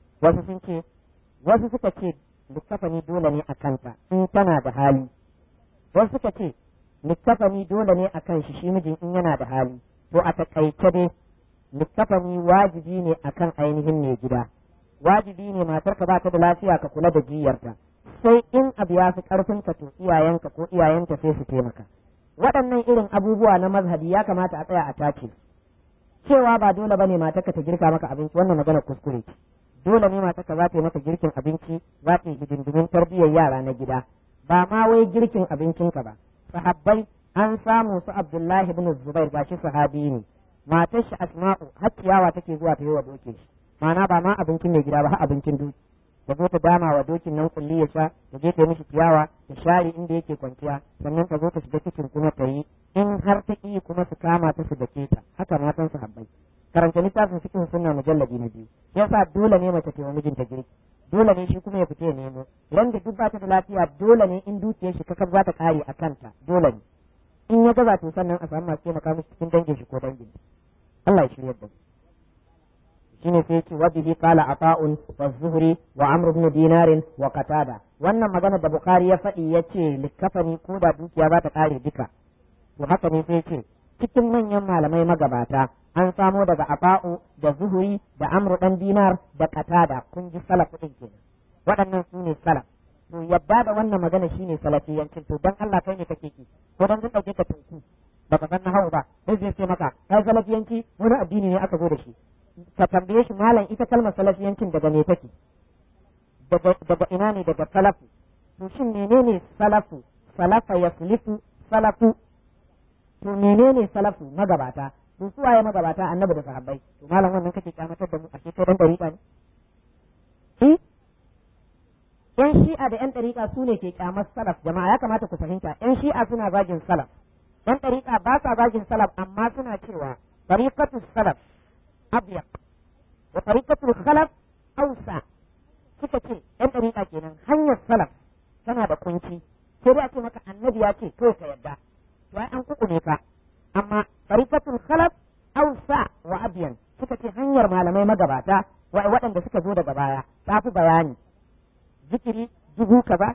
[SPEAKER 2] wasu suka ce littafani dole ne a kanta in tana da hali wasu suka ce littafani dole ne a kan shi mijin in yana da hali to a takaice dai littafani wajibi ne akan ainihin mai gida wajibi ne matarka ba ta da lafiya ka kula da jiyarta sai in abu ya fi karfinka to iyayenka ko iyayenta sai su taimaka waɗannan irin abubuwa na mazhabi ya kamata a tsaya a tace cewa ba dole bane matarka ta girka maka abinci wannan magana kuskure ce dole ne matarka za ta yi maka girkin abinci za ta yi hidindimin tarbiyyar yara na gida ba ma wai girkin abincinka ba sahabbai an samu su Abdullahi ibn Zubair ba shi sahabi ne matar shi Asma'u har ciyawa take zuwa ta yi wa dokin shi ma'ana ba ma abincin mai gida ba har abincin doki da zo ta dama wa dokin nan kulli ya sha ta je ta yi mishi ciyawa ta share inda yake kwanciya sannan ta zo ta shiga kicin kuma ta yi in har ta ki kuma su kama ta su dake ta haka matan sahabbai karanta littafin cikin sunna mujalladi na 2 yasa dole ne mace ta yi mijinta girki dole ne shi kuma ya fita ya nemo ran da duk ba ta da lafiya dole ne in dukiyar shi kakar za ta kare a kanta dole ne in ya gaza to sannan a samu masu taimaka mishi cikin dangin shi ko dangin Allah ya shirya da shine sai ce wa bihi qala ata'un wa zuhri wa amr ibn dinar wa qatada wannan magana da Bukhari ya faɗi ya ce likafani ko da dukiya ba ta ƙare duka to haka ne sai ce cikin manyan malamai magabata an samo daga Afa'u da Zuhuri da Amru dan Dinar da Qatada kun ji salaf din kenan waɗannan su ne salaf to yadda da wannan magana shine salafiyancin to dan Allah kai ne kake ki ko dan zan dauke ka tunku baka san nahawu ba sai zai ce maka kai salafiyanci wani addini ne aka zo da shi ka tambaye shi malam ita kalmar salafiyancin daga me take daga ina ne daga salafu to shin menene salafu salafa yaslifu salafu to menene salafu magabata to su waye magabata annabi da sahabbai to malam wannan kake kyamatar da mu a kai dan dariƙa ne yan shi'a da yan dariƙa su ne ke kyamar salaf jama'a ya kamata ku fahimta yan shi'a suna zagin salaf yan dariƙa ba sa zagin salaf amma suna cewa tariqatu salaf abyaq wa tariqatu khalaf awsa suka ce yan dariƙa kenan hanyar salaf tana da kunci sai dai a ce maka annabi ya ce kai ka yadda to ai an kukume ka amma tariqatul khalaf awsa wa abyan suka ce hanyar malamai magabata waɗanda suka zo daga baya ta fi bayani zikiri dubu kaza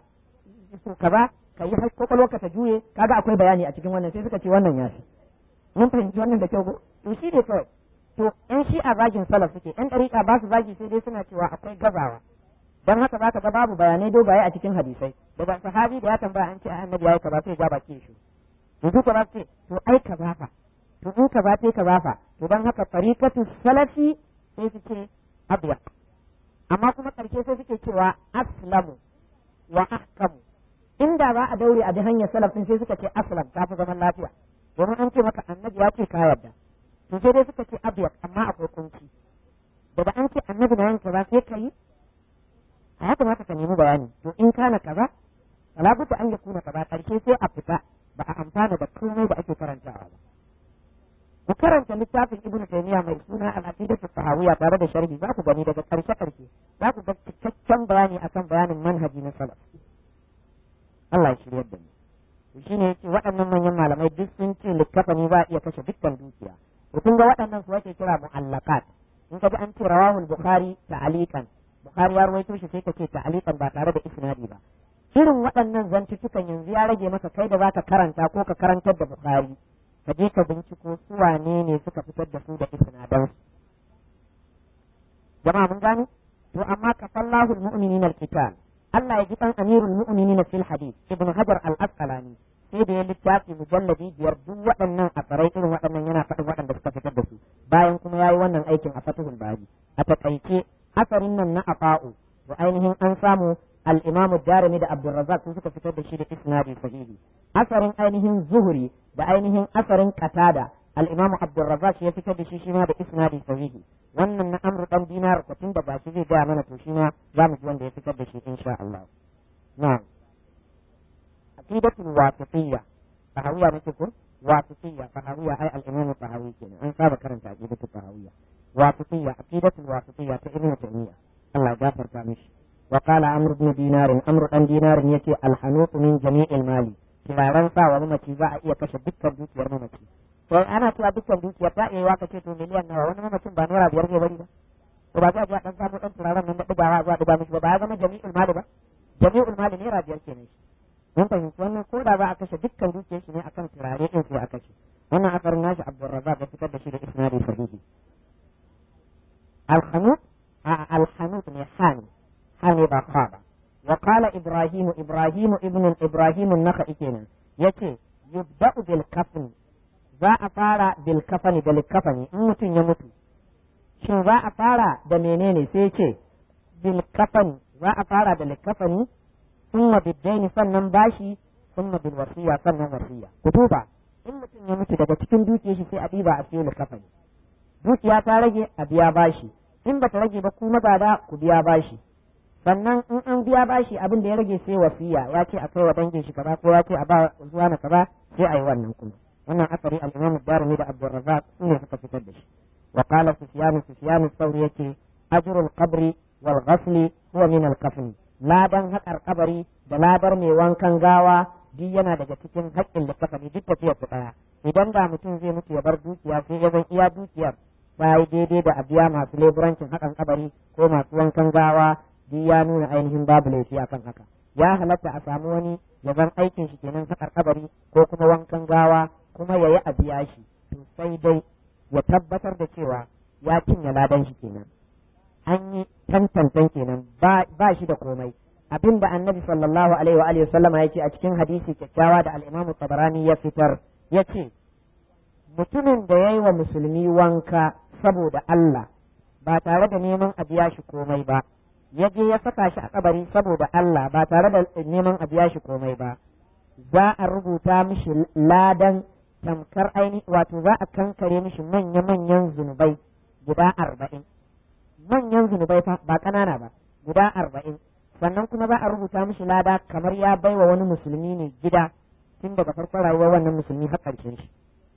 [SPEAKER 2] ka yi kwakwalwa ka ta juye kaga akwai bayani a cikin wannan sai suka ce wannan ya fi mun fahimci wannan da kyau to shi ne kawai to yan shi'a zagin salaf suke yan ɗariƙa ba su zagi sai dai suna cewa akwai gazawa don haka za ka ga babu bayanai dogaye a cikin hadisai daga sahabi da ya tambaya an ce annabi ya yi kaza sai ya baki shi yanzu ka ba ce to ai kaza fa to in kaza sai kaza fa to don haka tariqatu salafi sai su ce abiya amma kuma karshe sai suke cewa aslamu wa ahkamu inda za a daure a bi hanyar salaf din sai suka ce aslam ta fi zaman lafiya domin an ce maka annabi ya ce ka yarda to sai dai suka ce abiya amma akwai kunci daga an ce annabi na yin kaza sai ka yi a ya kamata ka nemi bayani to in kana kaza wala budda an yakuna kaza karshe sai a fita ba a amfana da komai da ake karantawa ba ku karanta littafin ibnu taymiya mai suna al-aqidatu tahawiyya tare da sharhi za ku gani daga karshe za ku ga cikakken bayani akan bayanin manhaji na salaf Allah ya shirya da mu shine yake waɗannan manyan malamai duk sun ce likkafani ba iya kashe dukkan dukiya to kun ga waɗannan su ake kira mu'allaqat in ka ji an ce rawahul bukhari ta'aliqan bukhari ya rawaito shi sai ka ce ta'aliqan ba tare da isnadi ba irin waɗannan zantutukan yanzu ya rage maka kai da zaka karanta ko ka karantar da bukhari ka je ka binciko su wane ne suka fitar da su da isnadan jama'a mun gane to amma kafallahu almu'minina alqital Allah ya ji kan amirul mu'minina fil hadith ibn hajar al-asqalani sai da ya littafi mujalladi biyar duk waɗannan asarai irin waɗannan yana faɗin waɗanda suka fitar da su bayan kuma yayi wannan aikin a fatihul bari a takaice asarin nan na afa'u to ainihin an samu al-Imam ad-Darimi da Abdul Razzaq sun suka fitar da shi da isnadi sahihi asarin ainihin Zuhri da ainihin asarin Qatada al-Imam Abdul Razzaq ya fitar da shi ma da isnadi sahihi wannan na Amr dan Dinar ko tun da ba shi zai ga mana to shi ma za mu ji wanda ya fitar da shi insha Allah na'am aqidatul wasitiyya tahawiyya nake ko wasitiyya tahawiyya ai al-Imam tahawi kenan an saba karanta aqidatul tahawiyya wasitiyya aqidatul wasitiyya ta Ibn Taymiyyah Allah ya gafarta mishi وقال عمرو بن دينار عمرو بن دينار يتي الحنوط من جميع المال kiraran sa wa mamaci za a iya kashe dukkan dukiyar mamaci to ana cewa dukkan dukiyar ta iya waka ce to miliyan nawa wani mamacin ba naira 5 ne bari ba to ba za a ji dan samu dan turaren nan da digawa zuwa diga mishi ba ya zama jami'ul mali ba jami'ul mali naira 5 kenan shi mun fahimci wannan ko da za a kashe dukkan dukiyar shi ne akan turare din sai a kashe wannan asarin nashi Abdul Razzaq ya fitar da shi da isnadi sahihi al-hanut ne hani ba khaba wa qala ibrahim ibn an-nakhai kenan yace yubda'u bil kafn za a fara bil kafani da likafani in mutum ya mutu shin za a fara da menene sai yace bil kafani za a fara da likafani thumma bid-dayn sannan bashi thumma bil wasiya sannan wasiya ku duba in mutum ya mutu daga cikin dukiyar shi sai a diba a siyo likafani dukiya ta rage a biya bashi in bata rage ba ku magada ku biya bashi sannan in an biya bashi abin da ya rage sai wasiya ya ce a kai wa dangin shi kaza ko ya ce a ba zuwa na kaza sai a yi wannan kuma wannan asari al-Imam ad-Darimi da Abdul Razzaq ne suka fitar da shi wa qala Sufyan al-Thawri yace ajrul qabri wal ghasli huwa min al-kafn ladan haƙar kabari da ladar mai wankan gawa duk yana daga cikin haƙƙin likafani duk tafiyar su ɗaya idan da mutum zai mutu ya bar dukiya sai ya zan iya dukiyar ba daidai da a biya masu leburancin haƙan kabari ko masu wankan gawa duk ya nuna ainihin babu laifi akan haka ya halatta a samu wani ya zan aikin shi kenan haƙar kabari ko kuma wankan gawa kuma ya yi a biya shi to sai dai ya tabbatar da cewa ya cinye ladan shi kenan an yi tantantan kenan ba shi da komai abin da annabi sallallahu alaihi wa alihi sallama ya ce a cikin hadisi kyakkyawa da al-Imam Tabarani ya fitar ya ce mutumin da ya yi wa musulmi wanka saboda Allah ba tare da neman a biya shi komai ba ya je ya saka shi a kabari saboda Allah ba tare da neman a biya shi komai ba za a rubuta mishi ladan tamkar aini wato za a kankare mishi manya-manyan zunubai guda 40 manyan zunubai fa ba ƙanana ba guda 40 sannan kuma za a rubuta mishi lada kamar ya baiwa wani musulmi ne gida tun daga farkon rayuwar wannan musulmi har ƙarshen shi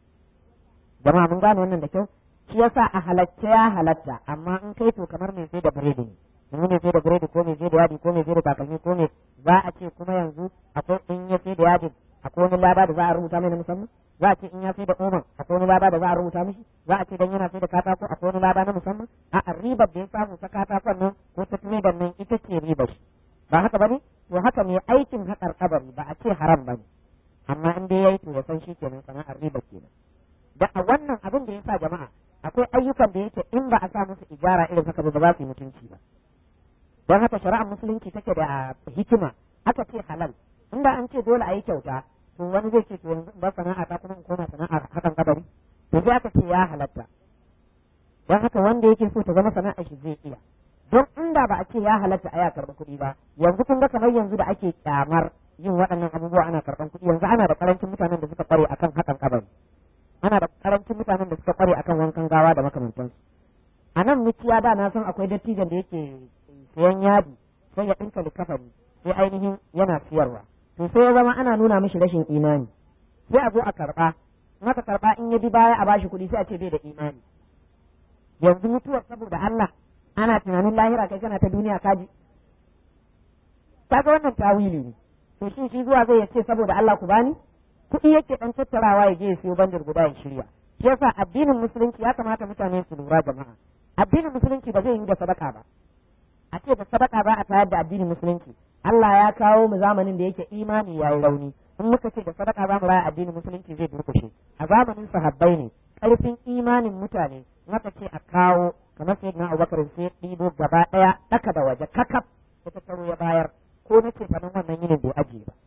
[SPEAKER 2] jama'a mun gane wannan da kyau shi yasa a halatta ya halatta amma in kai to kamar mai sai da biredi ne in mai sai da biredi ko mai sai da yadi ko mai sai da takalmi ko mai za a ce kuma yanzu akwai in ya sai da yadi akwai wani lada da za a rubuta mai na musamman za a ce in ya sai da oman akwai wani lada da za a rubuta mishi za a ce dan yana sai da katako akwai wani lada na musamman a ribar da ya samu ta katakon nan ko ta tumedan nan ita ce ribar shi ba haka bane to haka ne aikin haƙar kabari ba a ce haram bane amma in dai yayi to ya san shi kenan sana'ar riba kenan da a wannan abin da ya sa jama'a akwai ayyukan da yake in ba a sa musu ijara irin haka ba za su yi mutunci ba don haka shari'ar musulunci take da hikima aka ce halal inda an ce dole a yi kyauta to wani zai ce to yanzu ba sana'a ta kuma in koma sana'ar hakan kabari to sai aka ce ya halatta don haka wanda yake so ta zama sana'ar shi zai iya don inda ba a ce ya halatta a ya karɓi kuɗi ba yanzu kun ga kamar yanzu da ake kyamar yin waɗannan abubuwa ana karɓan kuɗi yanzu ana da karancin mutanen da suka kware akan hakan kabari ana da karancin mutanen da suka kware akan wankan gawa da makamantansu a nan muciya da na san akwai dattijan da yake sayan yadi sai ya ɗinka likafani sai ainihin yana siyarwa to sai ya zama ana nuna mishi rashin imani sai a zo a karɓa in aka karɓa in ya bi baya a bashi kuɗi sai a ce bai da imani yanzu mutuwar saboda Allah ana tunanin lahira kai kana ta duniya kaji kaga wannan tawili ne to shi zuwa zai yace saboda Allah ku bani kuɗi yake dan tattarawa ya je ya siyo bandar guda ya shirya shi yasa addinin musulunci ya kamata mutane su lura jama'a addinin musulunci ba zai yi da sadaka ba a ce da sadaka ba a tayar da addinin musulunci Allah ya kawo mu zamanin da yake imani yayi rauni in muka ce da sadaka za mu raya addinin musulunci zai durkushe a zamanin sahabbai ne karfin imanin mutane maka ce a kawo kamar sai na Abubakar sai ɗibo gaba ɗaya ɗaka da waje kakaf ya tattaro ya bayar ko na ce fanin wannan yinin bai ajiye ba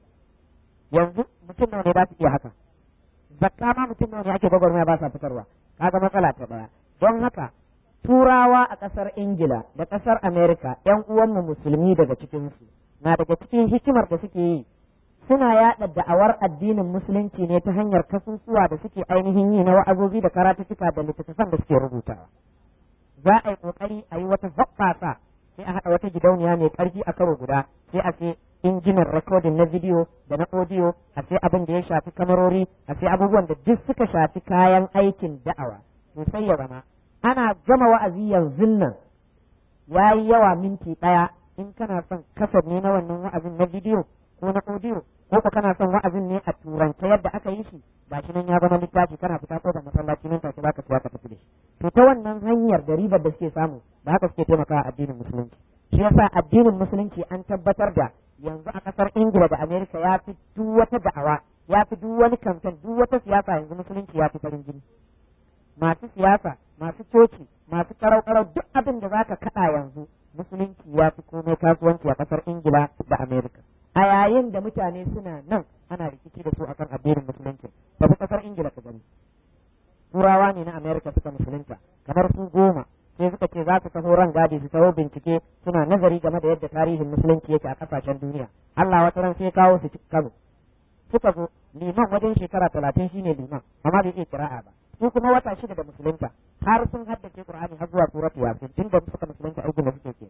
[SPEAKER 2] yanzu mutum nawa ne za su iya haka zakka ma mutum nawa ne ake gwagwarmaya ba sa fitarwa kaga matsala ta daya don haka turawa a ƙasar Ingila da ƙasar Amerika ƴan uwanmu musulmi daga cikinsu na daga cikin hikimar da suke yi suna yaɗa da'awar addinin musulunci ne ta hanyar kasusuwa da suke ainihin yi na wa'azozi da karatuttuka da littattafan da suke rubutawa za a yi ƙoƙari a yi wata hoɓɓasa sai a haɗa wata gidauniya mai ƙarfi a karo guda sai a sai injinan rekodin na bidiyo da na audio a sai abin da ya shafi kamarori a sai abubuwan da duk suka shafi kayan aikin da'awa to sai ya zama ana gama wa'azi yanzu nan ya yi yawa minti ɗaya in kana son kasar ne na wannan wa'azin na bidiyo ko na audio ko ko kana son wa'azin ne a turance yadda aka yi shi ba shi nan ya zama littafi kana fita ko da masallaci nan take baka siya ka tafi da shi to ta wannan hanyar da ribar da suke samu da haka suke taimakawa addinin musulunci shi yasa addinin musulunci an tabbatar da yanzu a kasar Ingila da Amerika ya fi duk wata da'awa ya fi duk wani kamfen duk wata siyasa yanzu musulunci ya fi farin jini masu siyasa masu coci masu karau duk abin da zaka kada yanzu musulunci ya fi komai kasuwanci a kasar Ingila da Amerika a yayin da mutane suna nan ana rikici da su akan addinin musulunci ba su kasar Ingila ka gani turawa ne na Amerika suka musulunta kamar su 10 sai suka ce za su taho ran gadi su taho bincike suna nazari game da yadda tarihin musulunci yake a kasashen duniya Allah wata ran sai kawo su Kano suka zo liman wajen shekara 30 shine liman amma bai iya kira'a ba su kuma wata 6 da musulunta har sun haddace Qur'ani har zuwa suratu Yasin tun da suka musulunta aikin da suke ke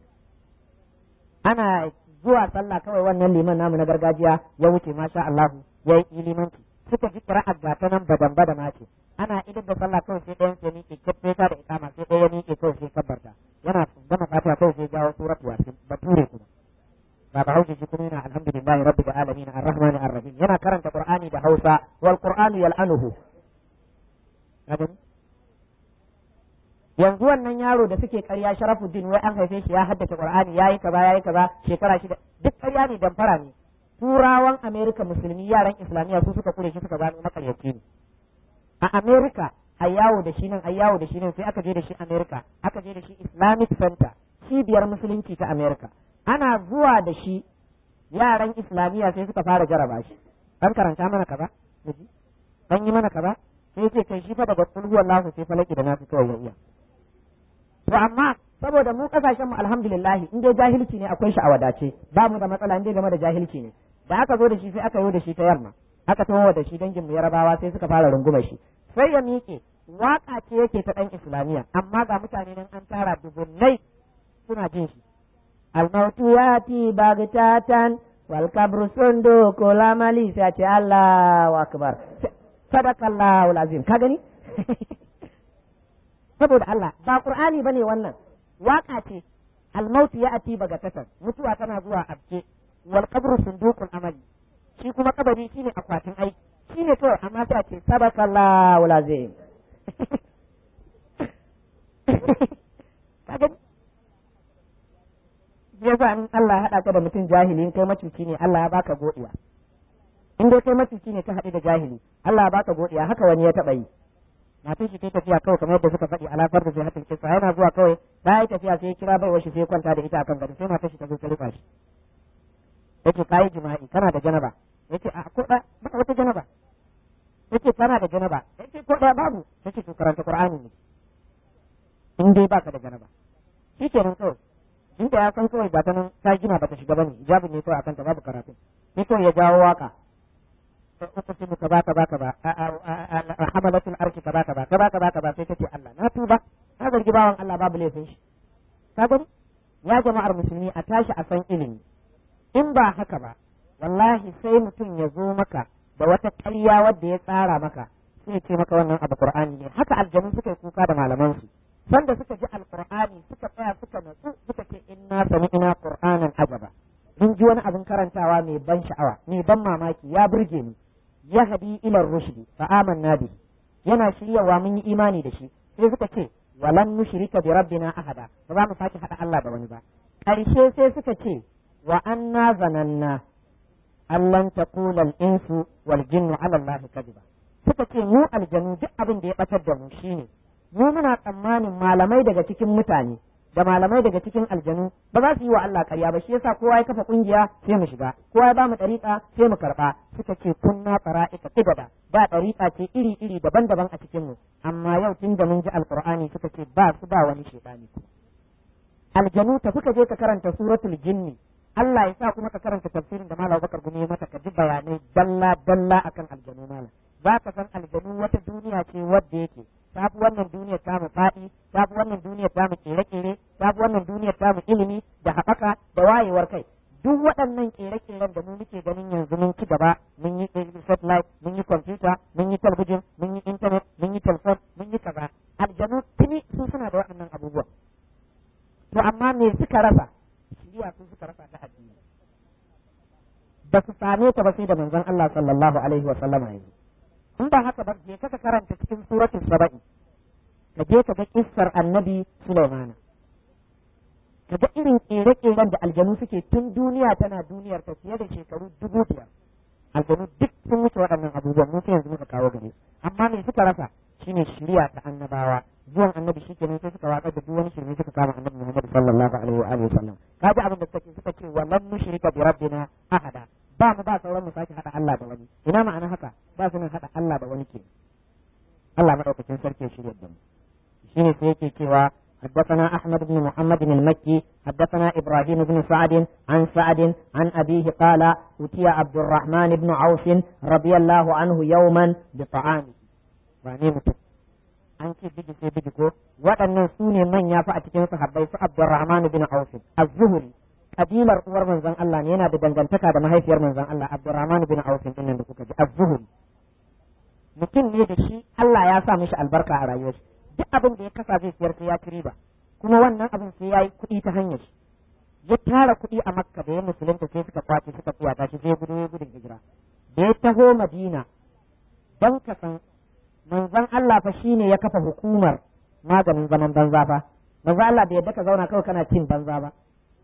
[SPEAKER 2] ana zuwa sallah kawai wannan liman namu na gargajiya ya wuce masha Allah ya yi limanci suka ji qira'ar gata nan badan ma ce ana idan da sallah kawai sai ɗayan sai miƙe kafe ta da ikama sai ɗaya miƙe kawai sai kabbarta yana gama fatiha kawai sai jawo suratu yasin bature kuma ba hausa shi kuma yana alhamdulillahi rabbil alamin arrahmanir arrahim yana karanta qur'ani da Hausa wal qur'anu yal'anuhu yanzu wannan yaro da suke ƙarya Sharafuddin wai an haife shi ya haddace Qur'ani yayi kaza shekara 6 duk ƙarya ne damfara ne. Turawan Amerika musulmi yaran Islamiyya su suka kure shi suka gano makaryaci ne. A Amerika a yawo da shi nan sai aka je da shi Amerika aka je da shi Islamic Center cibiyar musulunci ta Amerika. Ana zuwa da shi yaran Islamiyya sai suka fara jaraba shi. An karanta mana kaza an yi mana kaza sai ce kai shi fa daga kulhu wallahu sai falaki da nasu kawai ya iya. To amma saboda mu kasashen mu alhamdulillah in dai jahilci ne akwai shi a wadace ba mu da matsala in dai game da jahilci ne. Da aka zo da shi sai aka yi da shi ta yamma aka tawo da shi dangin mu Yarabawa sai suka fara rungumar shi sai ya miƙe waka ce yake ta dan Islamiyya amma ga mutane nan an tara dubunnai suna jin shi. Al-mautu yati bagtatan wal kabru sunduku lamali sai ce Allahu akbar sadakallahu alazim ka gani saboda Allah ba Qur'ani bane wannan waka ce. Al-mautu yati bagtatan mutuwa tana zuwa abke wal qabru sunduqul amali shi kuma kabari shine akwatin aiki shine kawai amma sai ce sadakallahu alazim kaga yasa in Allah ya hada ka da mutum jahili kai macuci ne Allah ya baka godiya in dai kai macuci ne ka haɗu da jahili Allah ya baka godiya haka wani ya taɓa yi matan shi ta tafiya kawai kamar yadda suka faɗi alafar da sai hatin kisa yana zuwa kawai ta yi tafiya sai ya kira baiwa shi sai ya kwanta da ita akan gado sai matan shi ta zo ta rufa shi yace kai jima'i kana da janaba yace a ko da ba wata janaba yace kana da janaba yace ko da babu yace to karanta Qur'ani ne in dai baka da janaba shikenan kawai in da ya san kawai ba ta nan ta gina ba ta shiga bane hijabin ne kawai akan ta babu karatu sai kawai ya jawo waka uqsimu ka ba hamalatul arshi ka ba sai kace Allah na tuba na zargi bawan Allah babu laifin shi ka gani ya jama'ar musulmi a tashi a san ilimi in ba haka ba wallahi sai mutum ya zo maka da wata ƙarya wadda ya tsara maka sai ce maka wannan abu Qur'ani ne haka aljanu suka yi kuka da malaman su sanda suka ji alqur'ani suka tsaya suka natsu suka ce inna sami'na qur'anan ajaba mun ji wani abin karantawa mai ban sha'awa mai ban mamaki ya burge ni yahdi ila rushdi fa amanna bi yana shiryawa mun yi imani da shi sai suka ce walan nushrika bi rabbina ahada ba za mu sake hada Allah da wani ba karshe sai suka ce wa anna zananna allan taqula al-insu wal jinnu ala Allah kadiba suka ce mu aljanu duk abin da ya batar da mu shine mu muna tsammanin malamai daga cikin mutane da malamai daga cikin aljanu ba za su yi wa Allah ƙarya ba shi yasa kowa ya kafa kungiya sai mu shiga kowa ya ba mu ɗariƙa sai mu karɓa suka ce kunna fara'ika kibada ba ɗariƙa ce iri daban-daban a cikin mu amma yau tun da mun ji alqur'ani suka ce ba su ba wani shedani aljanu ta suka je ka karanta suratul jinni Allah ya sa kuma ka karanta tafsirin da Malam Bakar Gumi mata ka ji bayanai dalla akan aljanu malam za ka san aljanu wata duniya ce wadda yake ta fi wannan duniyar tamu faɗi ta fi wannan duniyar tamu kere-kere ta fi wannan duniyar tamu ilimi da haɓaka da wayewar kai duk waɗannan kere-keren da mu muke ganin yanzu mun ci gaba mun yi satellite mun yi computer mun yi talabijin mun yi internet mun yi telephone mun yi kaza aljanu tuni su suna da waɗannan abubuwan to amma me suka rasa shiriya su suka rasa ta addini ba su same ta ba sai da manzon Allah sallallahu alaihi wa sallama yanzu in ba haka ba je ka karanta cikin suratul saba'i ka je ka ga kissar annabi Sulaiman ka ga irin kere-keren da aljanu suke tun duniya tana duniyar ta fiye da shekaru 5,000 aljanu duk sun wuce waɗannan abubuwan mun yanzu muka kawo gare su amma me suka rasa shine shiriya ta annabawa zuwan annabi shikenan sai suka watsar da duk wani shirme suka kama annabi Muhammad sallallahu alaihi wa alihi wasallam kaji abin da suka ce wallan mushrika bi rabbina ahada ba mu ba sauran mu sake hada Allah da wani ina ma'ana haka ba su nan hada Allah da wani ke Allah madaukakin sarki shirye da mu shine sai yake cewa حدثنا أحمد بن محمد المكي حدثنا إبراهيم بن سعد عن سعد عن أبيه قال أتي عبد الرحمن بن عوف رضي الله عنه يوما بطعامه an ce biji sai biji ko waɗannan su ne manya fa a cikin sahabbai su Abdurrahman bin Auf az-Zuhri kabilar uwar manzon Allah ne yana da dangantaka da mahaifiyar manzon Allah Abdurrahman bin Auf din nan da kuka ji az-Zuhri mutum ne da shi Allah ya sa mishi albarka a rayuwar duk abin da ya kasa zai siyar sai ya ci riba kuma wannan abin sai yayi kuɗi ta hanyar shi ya tara kuɗi a Makka da ya musulunta sai suka kwace suka tsiyata shi sai gudun hijira da ya taho Madina don ka san manzon Allah fa shine ya kafa hukumar maganin zaman banza fa manzo Allah bai yadda ka zauna kawai kana cin banza ba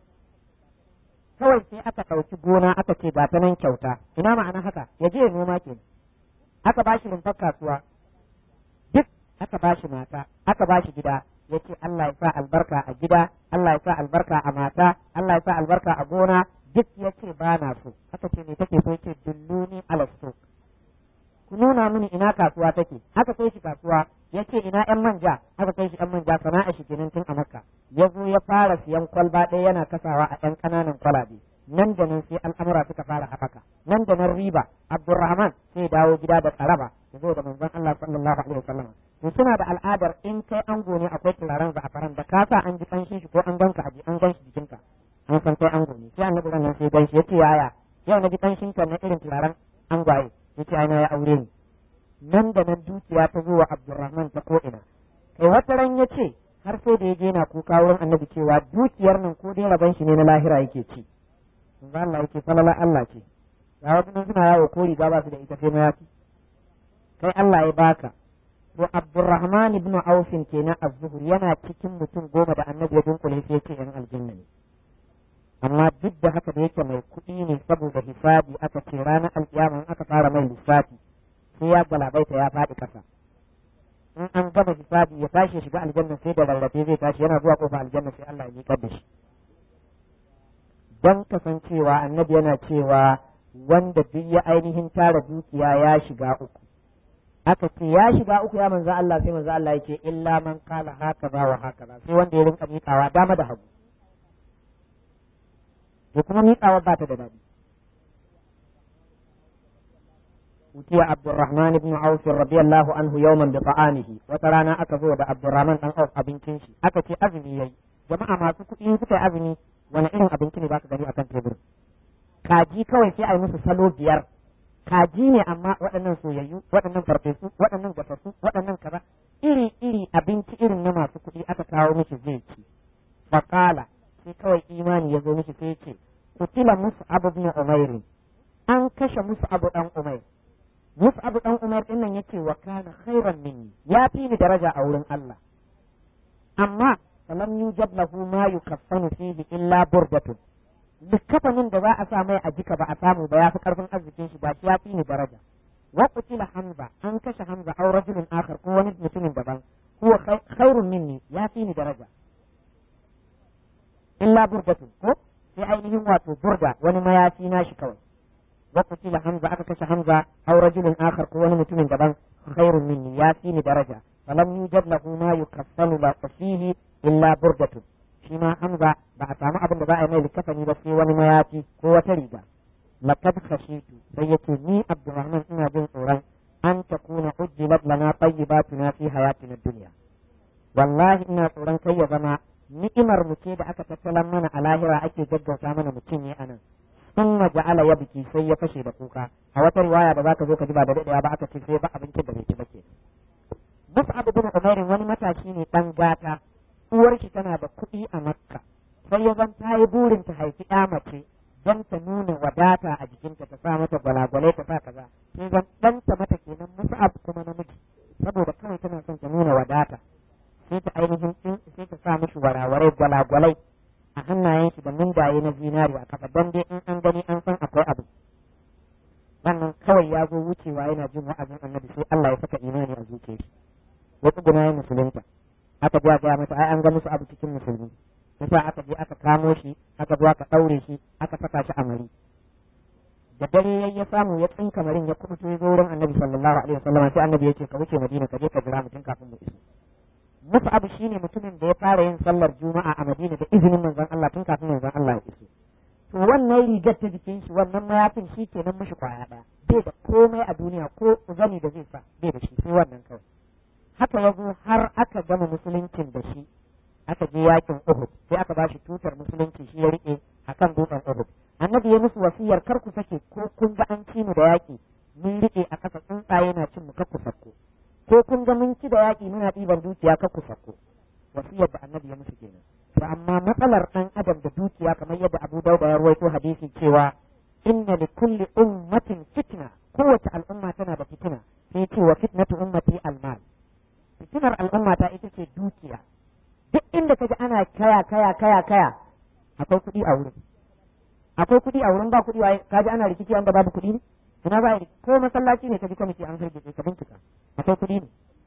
[SPEAKER 2] kawai sai aka ɗauki gona aka ce ba ta nan kyauta ina ma'ana haka ya je ya noma ke aka bashi rumfar kasuwa duk aka bashi mata aka bashi gida ya ce Allah ya sa albarka a gida Allah ya sa albarka a mata Allah ya sa albarka a gona duk ya ce ba na so aka ce me take so yake dulluni ala suq ku nuna mini ina kasuwa take aka kai shi kasuwa ya ce ina yan manja aka kai shi yan manja sana'a shi kenan tun a Makka ya zo ya fara siyan kwalba ɗaya yana kasawa a ɗan ƙananan kwalabe nan da nan sai al'amura suka fara haɓaka nan da nan riba Abdurrahman sai dawo gida da tsaraba ya zo da manzon Allah sallallahu alaihi wasallam to suna da al'adar in kai ango ne akwai turaren za'afaran da kasa an ji kanshin shi ko an ganka aji an gan shi jikinka an san kai ango ne sai annabi nan sai gan shi yace yaya yau na ji kanshin ka na irin turaren angwaye yace ai na ya aure ni nan da nan dukiya ta zo wa Abdurrahman ta ko ina kai wata ran yace har sai da yaje na kuka wurin annabi cewa dukiyar nan ko dai raban shi ne na lahira yake ci manzo Allah yake falala Allah ce ga wadannan suna yawo ko riga ba su da ita sai mayafi kai Allah ya baka to Abdurrahman ibn Auf kenan az-Zuhri yana cikin mutum 10 da annabi ya dunkule sai yake yan aljanna ne amma duk da haka da yake mai kuɗi ne saboda hisabi aka ce ranar alƙiyama aka fara mai lissafi sai ya galabaita ya faɗi ƙasa in an gama hisabi ya tashi ya shiga aljanna sai da rarrafe zai tashi yana zuwa kofa aljanna sai Allah ya miƙar da shi don kasancewa annabi yana cewa wanda duk ya ainihin tara dukiya ya shiga uku aka ce ya shiga uku ya manzo Allah sai manzo Allah yake illa man qala hakaza wa hakaza sai wanda ya rinka miƙawa dama da hagu to kuma miƙawa ba ta da daɗi utiya Abdurrahman ibn Auf radiyallahu anhu yawman bi ta'amihi wata rana aka zo da Abdurrahman dan Auf abincin shi aka ce azumi yayi jama'a masu kuɗi suka yi azumi wani irin abinci ne baka gani akan tebur kaji kawai sai a yi musu salo 5 kaji ne amma waɗannan soyayyu waɗannan farfesu waɗannan gasassu waɗannan kaza iri abinci irin na masu kuɗi aka kawo mishi zai ci faqala sai kawai imani ya zo mishi sai ce kutila Mus'ab ibn Umair an kashe Mus'ab dan Umair Mus'ab dan Umair din nan yace wa kana khairan minni ya fi ni daraja a wurin Allah amma falam yujab lahu ma yukaffanu fihi illa burdatun likafanin da za a sa mai a jika ba a samu ba ya fi karfin arzikin shi ba shi ya fi ni daraja wa qutila Hamza an kashe Hamza aw rajulun akhar ko wani mutumin daban huwa khairun minni ya fi ni daraja illa burdatun ko sai ainihin wato burda wani mayafi na shi kawai wa qutila Hamza aka kashe Hamza aw rajulun akhar ko wani mutumin daban khairun minni ya fi ni daraja falam yujad lahu ma yukaffanu la fihi illa burdatun shi ma Hamza ba a samu abin da za a yi mai likafani ba sai wani mayafi ko wata riga laqad khashitu sai yace ni Abdurrahman ina jin tsoron an takuna ujjilat lana tayyibatuna fi hayatina dunya wallahi ina tsoron kai ya zama ni'imar mu ce da aka tattalan mana a lahira ake gaggauta mana mutum ne anan sun ja'ala ya biki sai ya fashe da kuka a wata riwaya da zaka zo ka ji ba da daɗewa ba aka ce sai ba abincin da bai ci ba ke Mus'ab ibn Umair wani matashi ne dan gata uwar shi tana da kuɗi a Makka sai ya zan ta yi burin ta haifi ɗa mace don ta nuna wadata a jikinta ta sa mata gwalagwalai ta sa kaza sai zan ɗanta mata kenan Mus'ab kuma namiji saboda kawai tana son ta nuna wadata sai ta ainihin sai ta sa mishi warawarai gwalagwalai a hannayen shi da mundaye na zinari a kafa don dai in an gani an san akwai abu wannan kawai ya zo wucewa yana jin wa'azin annabi sai Allah ya saka imani a zuciyar shi ya tsuguna ya musulunta aka je ga mata ai an ga musu abu cikin musulmi yasa aka je aka kamo shi aka zo aka daure shi aka saka shi a mari da dare ya samu ya tsinka marin ya kuma zo wurin annabi sallallahu alaihi wasallam sai annabi ya ce ka wuce Madina ka je ka jira mutum kafin mu iso Mus'ab shine mutumin da ya fara yin sallar Juma'a a Madina da izinin manzon Allah tun kafin manzon Allah ya iso. To wannan rigar ta jikin shi wannan mayafin shi kenan mishi kwaya daya. Bai da komai a duniya ko zani da zai sa bai da shi sai wannan kawai. Haka ya zo har aka gama musuluncin da shi aka je yakin Uhud sai aka ba shi tutar musulunci shi ya rike akan dutsen Uhud. Annabi ya musu wasiyar kar ku sake ko kun ga an ci mu da yaki mun rike a kasa tsuntsaye na cin mu kar ku sako. Ko kun ga mun ci da yaƙi muna ɗiban dukiya ka ku sako wasiyar da annabi ya musu kenan to amma matsalar ɗan adam da dukiya kamar yadda Abu Dawud ya rawaito hadisi cewa inna li kulli ummatin fitna kowace al'umma tana da fitina sai ce wa fitnatu ummati almal fitinar al'umma ta ita ce dukiya. Duk inda kaji ana kaya akwai kuɗi a wurin. Akwai kuɗi a wurin, ba kuɗi kaji ana rikici wanda babu kuɗi ne? Ina ba ko masallaci ne kaji kwamiti an hargitse ka bincika akwai kuɗi ne.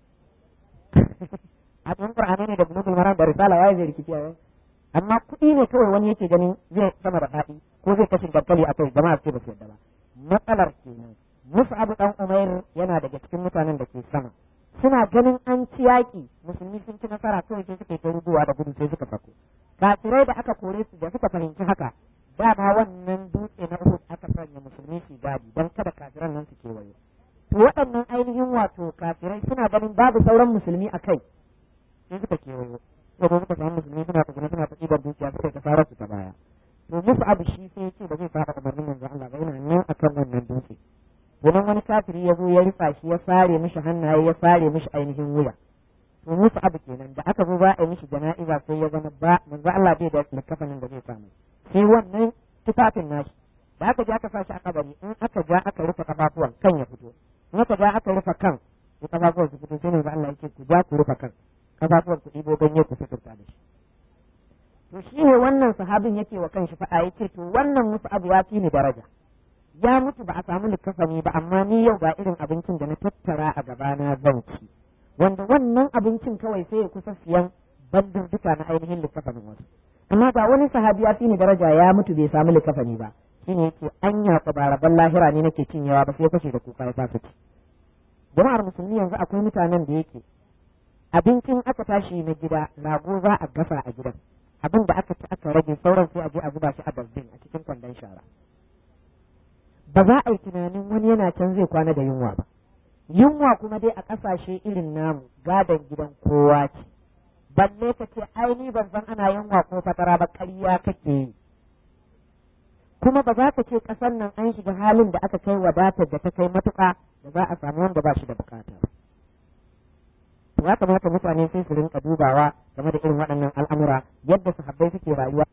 [SPEAKER 2] A cikin Qur'ani ne da bulugul maram da risala waye zai rikici a yau? Amma kuɗi ne kawai wani yake ganin zai sama da faɗi ko zai kashin dankali a kai jama'a ce ba su yadda ba. Matsalar kenan. Mus'ab dan Umair yana daga cikin mutanen da ke sama. Suna ganin an ci yaƙi musulmi sun ci nasara kawai sai suka yi ta rubuwa da gudu sai suka fako. Kafirai da aka kore su da suka fahimci haka dama wannan dutse na Uhud aka sanya musulmi su gadi don kada kafiran nan su kewaye. To waɗannan ainihin wato kafirai suna ganin babu sauran musulmi a kai sai suka kewaye. Sai suka samu musulmi suna tsugune suna ta ɗibar dukiya suka yi ta fara su ta baya. To musu abu shi sai ya ce ba zai fara umarnin manzo Allah ba yana nan akan wannan dutse. Domin wani kafiri ya zo ya rufa shi ya sare mishi hannaye ya sare mishi ainihin wuya. To musu abu kenan da aka zo ba a yi mishi jana'iza sai ya zama ba manzo Allah bai da likafanin da zai samu. Sai wannan tufafin nashi da aka ja aka sa shi a kabari in aka ja aka rufe kafafuwan kan ya fito. In aka ja aka rufe kan sai kafafuwan su fito sai manzo Allah yake ku ja ku rufe kan kafafuwan ku ɗibo ganye ku fitarta da shi. To shi ne wannan sahabin yake wa kanshi faɗa yake to wannan musu abu ya fi ni daraja. Ya mutu ba a samu likafani ba amma ni yau ga irin abincin da na tattara a gabana zan ci. Wanda wannan abincin kawai sai ya kusa siyan bandin duka na ainihin likafanin wasu. Amma ga wani sahabi ya fi ni daraja ya mutu bai samu likafani ba. Shi ne yake anya ko ba rabban lahira ne nake cinyewa ba sai fashe da kuka ya fasa ci. Jama'ar musulmi yanzu akwai mutanen da yake abincin aka tashi na gida rago za a gasa a gidan. Abin da aka ci aka rage sauran sai a je a zuba shi a dustbin a cikin kwandon shara. Ba za a yi tunanin wani yana can zai kwana da yunwa ba. Yunwa kuma dai a ƙasashe irin namu gadon gidan kowa ce. Balle ka ce ai ni ban san ana yunwa ko fatara ba ƙarya kake yi. Kuma ba za ka ce ƙasar nan an shiga halin da aka kai wadatar da ta kai matuƙa da za a samu wanda ba shi da bukata. Ya kamata mutane sai su rinka dubawa game da irin waɗannan al'amura yadda sahabbai suke rayuwa